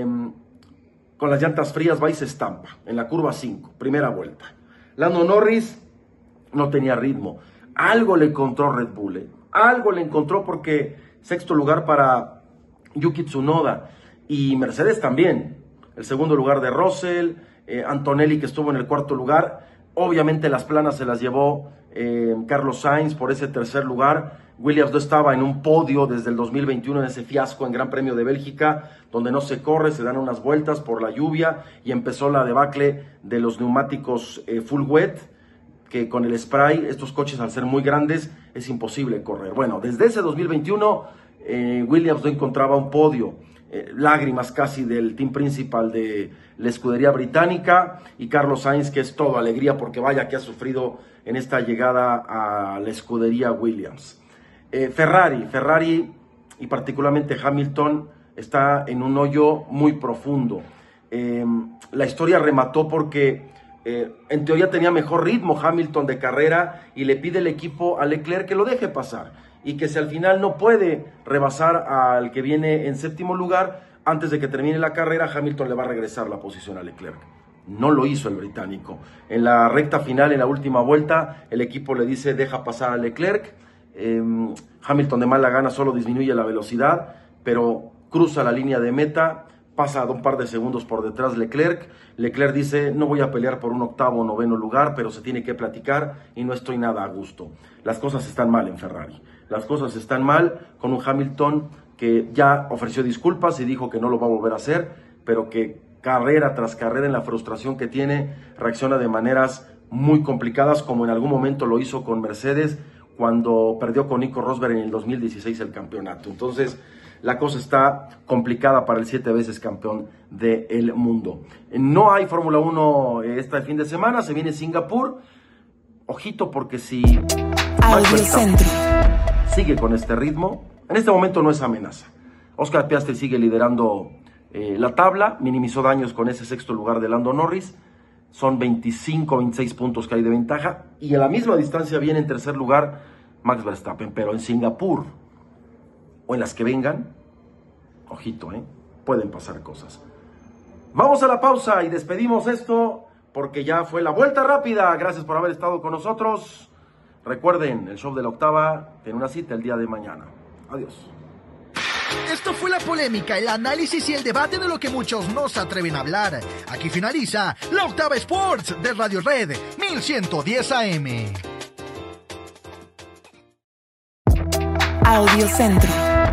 con las llantas frías va y se estampa en la curva cinco, primera vuelta. Lando Norris no tenía ritmo, algo le encontró Red Bull, eh, algo le encontró, porque sexto lugar para Yuki Tsunoda y Mercedes también, el segundo lugar de Russell, eh, Antonelli, que estuvo en el cuarto lugar. Obviamente las planas se las llevó eh, Carlos Sainz por ese tercer lugar. Williams no estaba en un podio desde el dos mil veintiuno en ese fiasco en Gran Premio de Bélgica, donde no se corre, se dan unas vueltas por la lluvia y empezó la debacle de los neumáticos eh, full wet, que con el spray, estos coches al ser muy grandes, es imposible correr. Bueno, desde ese dos mil veintiuno eh, Williams no encontraba un podio. Eh, lágrimas casi del team principal de la escudería británica, y Carlos Sainz, que es todo alegría porque vaya que ha sufrido en esta llegada a la escudería Williams. Eh, Ferrari, Ferrari y particularmente Hamilton está en un hoyo muy profundo. Eh, la historia remató porque eh, en teoría tenía mejor ritmo Hamilton de carrera y le pide el equipo a Leclerc que lo deje pasar, y que si al final no puede rebasar al que viene en séptimo lugar, antes de que termine la carrera, Hamilton le va a regresar la posición a Leclerc. No lo hizo el británico. En la recta final, en la última vuelta, el equipo le dice deja pasar a Leclerc. Eh, Hamilton de mala gana solo disminuye la velocidad, pero cruza la línea de meta, pasa a un par de segundos por detrás Leclerc. Leclerc dice, no voy a pelear por un octavo o noveno lugar, pero se tiene que platicar y no estoy nada a gusto. Las cosas están mal en Ferrari. Las cosas están mal con un Hamilton que ya ofreció disculpas y dijo que no lo va a volver a hacer, pero que carrera tras carrera, en la frustración que tiene, reacciona de maneras muy complicadas, como en algún momento lo hizo con Mercedes cuando perdió con Nico Rosberg en el dos mil dieciséis el campeonato. Entonces, la cosa está complicada para el siete veces campeón del mundo. No hay Fórmula uno este fin de semana, se viene Singapur. Ojito, porque si Max Verstappen sigue con este ritmo, en este momento no es amenaza. Oscar Piastri sigue liderando eh, la tabla, minimizó daños con ese sexto lugar de Lando Norris. Son veinticinco, veintiséis puntos que hay de ventaja, y a la misma distancia viene en tercer lugar Max Verstappen. Pero en Singapur o en las que vengan, ojito, ¿eh? Pueden pasar cosas. Vamos a la pausa y despedimos esto porque ya fue la vuelta rápida. Gracias por haber estado con nosotros. Recuerden, el show de la octava tiene una cita el día de mañana. Adiós. Esto fue la polémica, el análisis y el debate de lo que muchos no se atreven a hablar. Aquí finaliza La Octava Sports de Radio Red mil ciento diez A M. Audio Centro.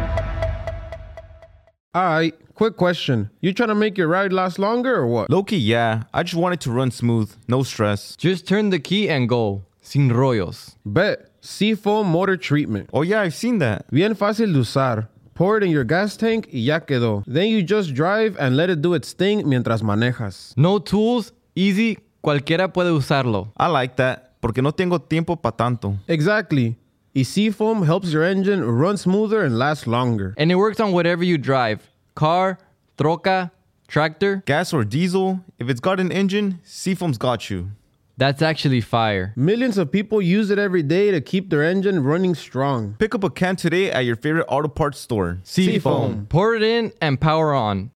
Alright, quick question. You trying to make your ride last longer or what? Low-key, yeah. I just want it to run smooth. No stress. Just turn the key and go. Sin rollos. Bet. Seafoam Motor Treatment. Oh yeah, I've seen that. Bien fácil de usar. Pour it in your gas tank y ya quedó. Then you just drive and let it do its thing mientras manejas. No tools, easy, cualquiera puede usarlo. I like that, porque no tengo tiempo pa' tanto. Exactly. Y Seafoam helps your engine run smoother and last longer. And it works on whatever you drive. Car, troca, tractor. Gas or diesel, if it's got an engine, Seafoam's got you. That's actually fire. Millions of people use it every day to keep their engine running strong. Pick up a can today at your favorite auto parts store. Seafoam. Pour it in and power on.